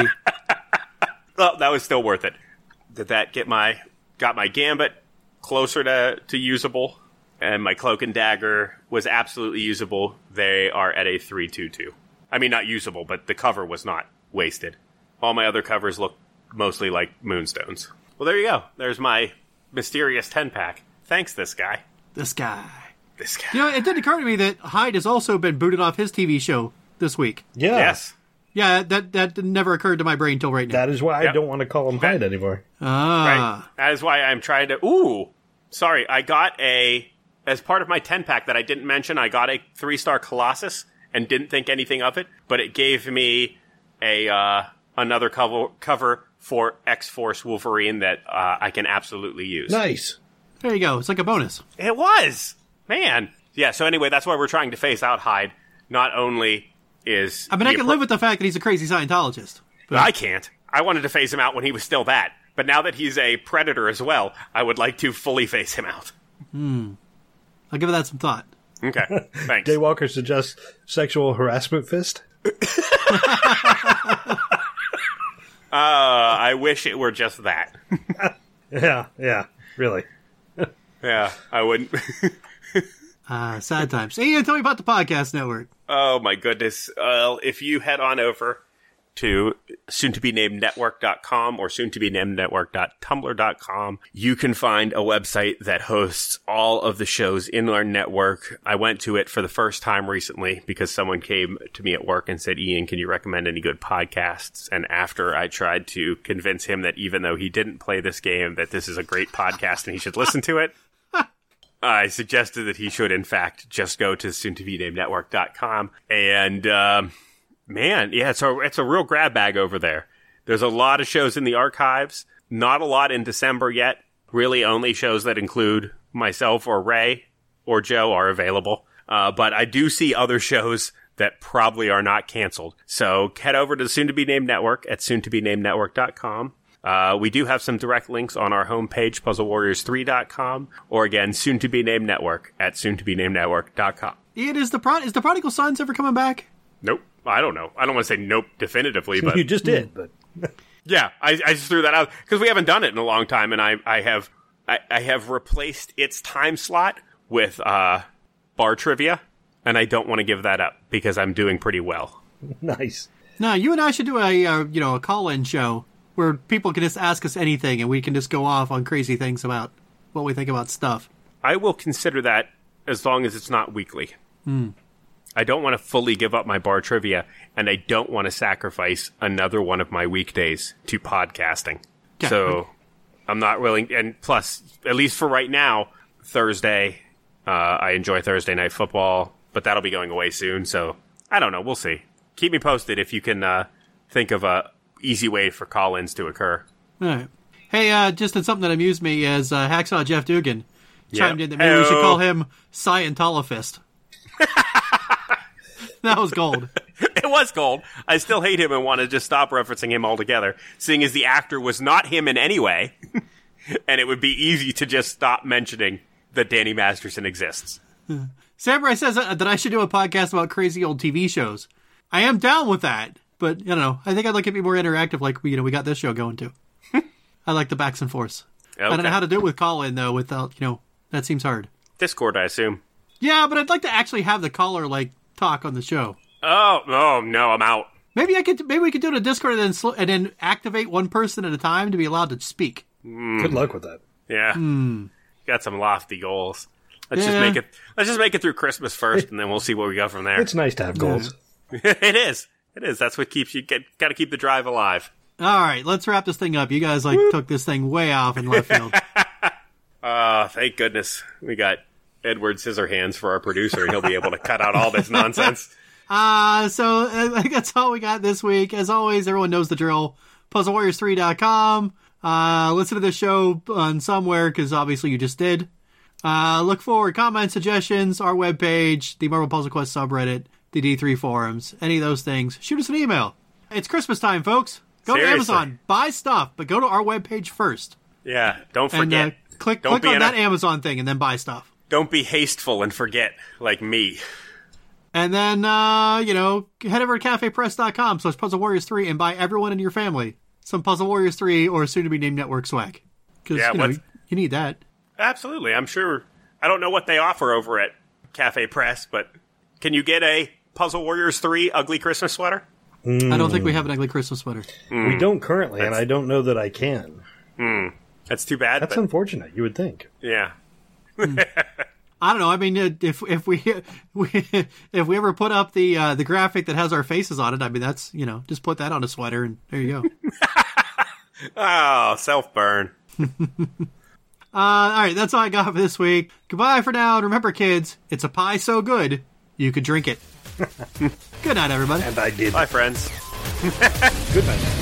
Well, that was still worth it. Did that get my got my Gambit closer to, to usable? And my Cloak and Dagger was absolutely usable. They are at a three two two. I mean, not usable, but the cover was not wasted. All my other covers look mostly like Moonstones. Well, there you go. There's my mysterious ten pack. Thanks, this guy. This guy. This guy. You know, it did occur to me that Hyde has also been booted off his T V show this week. Yeah. Yes. Yeah, that that never occurred to my brain till right now. That is why I Yep. don't want to call him Hyde anymore. ah. Right. That is why I'm trying to. Ooh, sorry. I got a as part of my ten pack that I didn't mention. I got a three star Colossus and didn't think anything of it, but it gave me a uh, another cover cover for X Force Wolverine that uh, I can absolutely use. Nice. There you go. It's like a bonus. It was, man. Yeah. So anyway, that's why we're trying to phase out Hyde. Not only is I mean, I the can appro- live with the fact that he's a crazy Scientologist. But I can't. I wanted to phase him out when he was still that. But now that he's a predator as well, I would like to fully phase him out. I'll give that some thought. Okay, thanks. Daywalker suggests sexual harassment fist. Uh, I wish it were just that. Yeah, yeah, really. Yeah, I wouldn't. Ah, sad times. Ian, tell me about the podcast network. Oh my goodness. Well, if you head on over to soon to be named network dot com or soon to be named network dot tumblr dot com, you can find a website that hosts all of the shows in our network. I went to it for the first time recently because someone came to me at work and said, Ian, can you recommend any good podcasts? And after I tried to convince him that even though he didn't play this game, that this is a great podcast and he should listen to it, I suggested that he should, in fact, just go to soon to be named network dot com. And, um, man, yeah, it's a, it's a real grab bag over there. There's a lot of shows in the archives. Not a lot in December yet. Really only shows that include myself or Ray or Joe are available. Uh, but I do see other shows that probably are not canceled. So head over to soon to be named network at soon to be named network dot com. Uh, we do have some direct links on our homepage, puzzle warriors three dot com, or again, soon to be named network at soon to be named network dot com. Ian, is the pro- is the Prodigal Sons ever coming back? Nope. I don't know. I don't want to say nope definitively, but You just did, but yeah, I, I just threw that out because we haven't done it in a long time, and I, I have I, I have replaced its time slot with uh, bar trivia, and I don't want to give that up because I'm doing pretty well. nice. No, you and I should do a uh, you know a call-in show where people can just ask us anything, and we can just go off on crazy things about what we think about stuff. I will consider that as long as it's not weekly. Hmm. I don't want to fully give up my bar trivia, and I don't want to sacrifice another one of my weekdays to podcasting. Yeah. So I'm not willing. And plus, at least for right now, Thursday, uh, I enjoy Thursday night football, but that'll be going away soon. So I don't know. We'll see. Keep me posted if you can uh, think of a easy way for call-ins to occur. All right. Hey, uh, just in something that amused me is uh, Hacksaw Jeff Dugan chimed Yep. in that maybe we should Hey-o. call him Scientologist. That was gold. It was gold. I still hate him and want to just stop referencing him altogether, seeing as the actor was not him in any way, and it would be easy to just stop mentioning that Danny Masterson exists. Samurai says uh, that I should do a podcast about crazy old T V shows. I am down with that, but, I don't know. I think I'd like it to be more interactive like we, you know, we got this show going to. I like the backs and forths. Okay. I don't know how to do it with call-in, though, without, you know, that seems hard. Discord, I assume. Yeah, but I'd like to actually have the caller, like, talk on the show. Oh, oh no, I'm out. Maybe I could. Maybe we could do it on Discord and then sl- and then activate one person at a time to be allowed to speak. Good luck with that. Yeah, Hmm. got some lofty goals. Let's Yeah. just make it. Let's just make it through Christmas first, and then we'll see where we go from there. It's nice to have goals. It is. It is. That's what keeps you. Get, got to keep the drive alive. All right, let's wrap this thing up. You guys like took this thing way off in left field. Uh, thank goodness we got Edward Scissorhands for our producer, and he'll be able to cut out all this nonsense. Uh, so I think that's all we got this week. As always, everyone knows the drill. puzzle warriors three dot com. Uh, listen to this show on somewhere, because obviously you just did. Uh, look forward, comments, suggestions, our webpage, the Marvel Puzzle Quest subreddit, the D three forums, any of those things. Shoot us an email. It's Christmas time, folks. Go Seriously. to Amazon, buy stuff, but go to our webpage first. Yeah, don't And forget. uh, click, Don't click be on in that a- Amazon thing and then buy stuff. Don't be hasteful and forget, like me. And then, uh, you know, head over to cafe press dot com slash Puzzle Warriors three and buy everyone in your family some Puzzle Warriors three or soon-to-be-named Network swag. Because, Yeah, you know, what's- you need that. Absolutely, I'm sure. I don't know what they offer over at Cafe Press, but can you get a Puzzle Warriors three ugly Christmas sweater? I don't think we have an ugly Christmas sweater. We don't currently, and I don't know that I can. That's too bad. That's but, unfortunate. You would think. yeah. I don't know. I mean, uh, if if we, we if we ever put up the uh, the graphic that has our faces on it, I mean, that's, you know, just put that on a sweater and there you go. Oh, self burn. Uh, all right, that's all I got for this week. Goodbye for now, and remember, kids, it's a pie so good you could drink it. Good night, everybody. And I did. Bye, friends. Good night.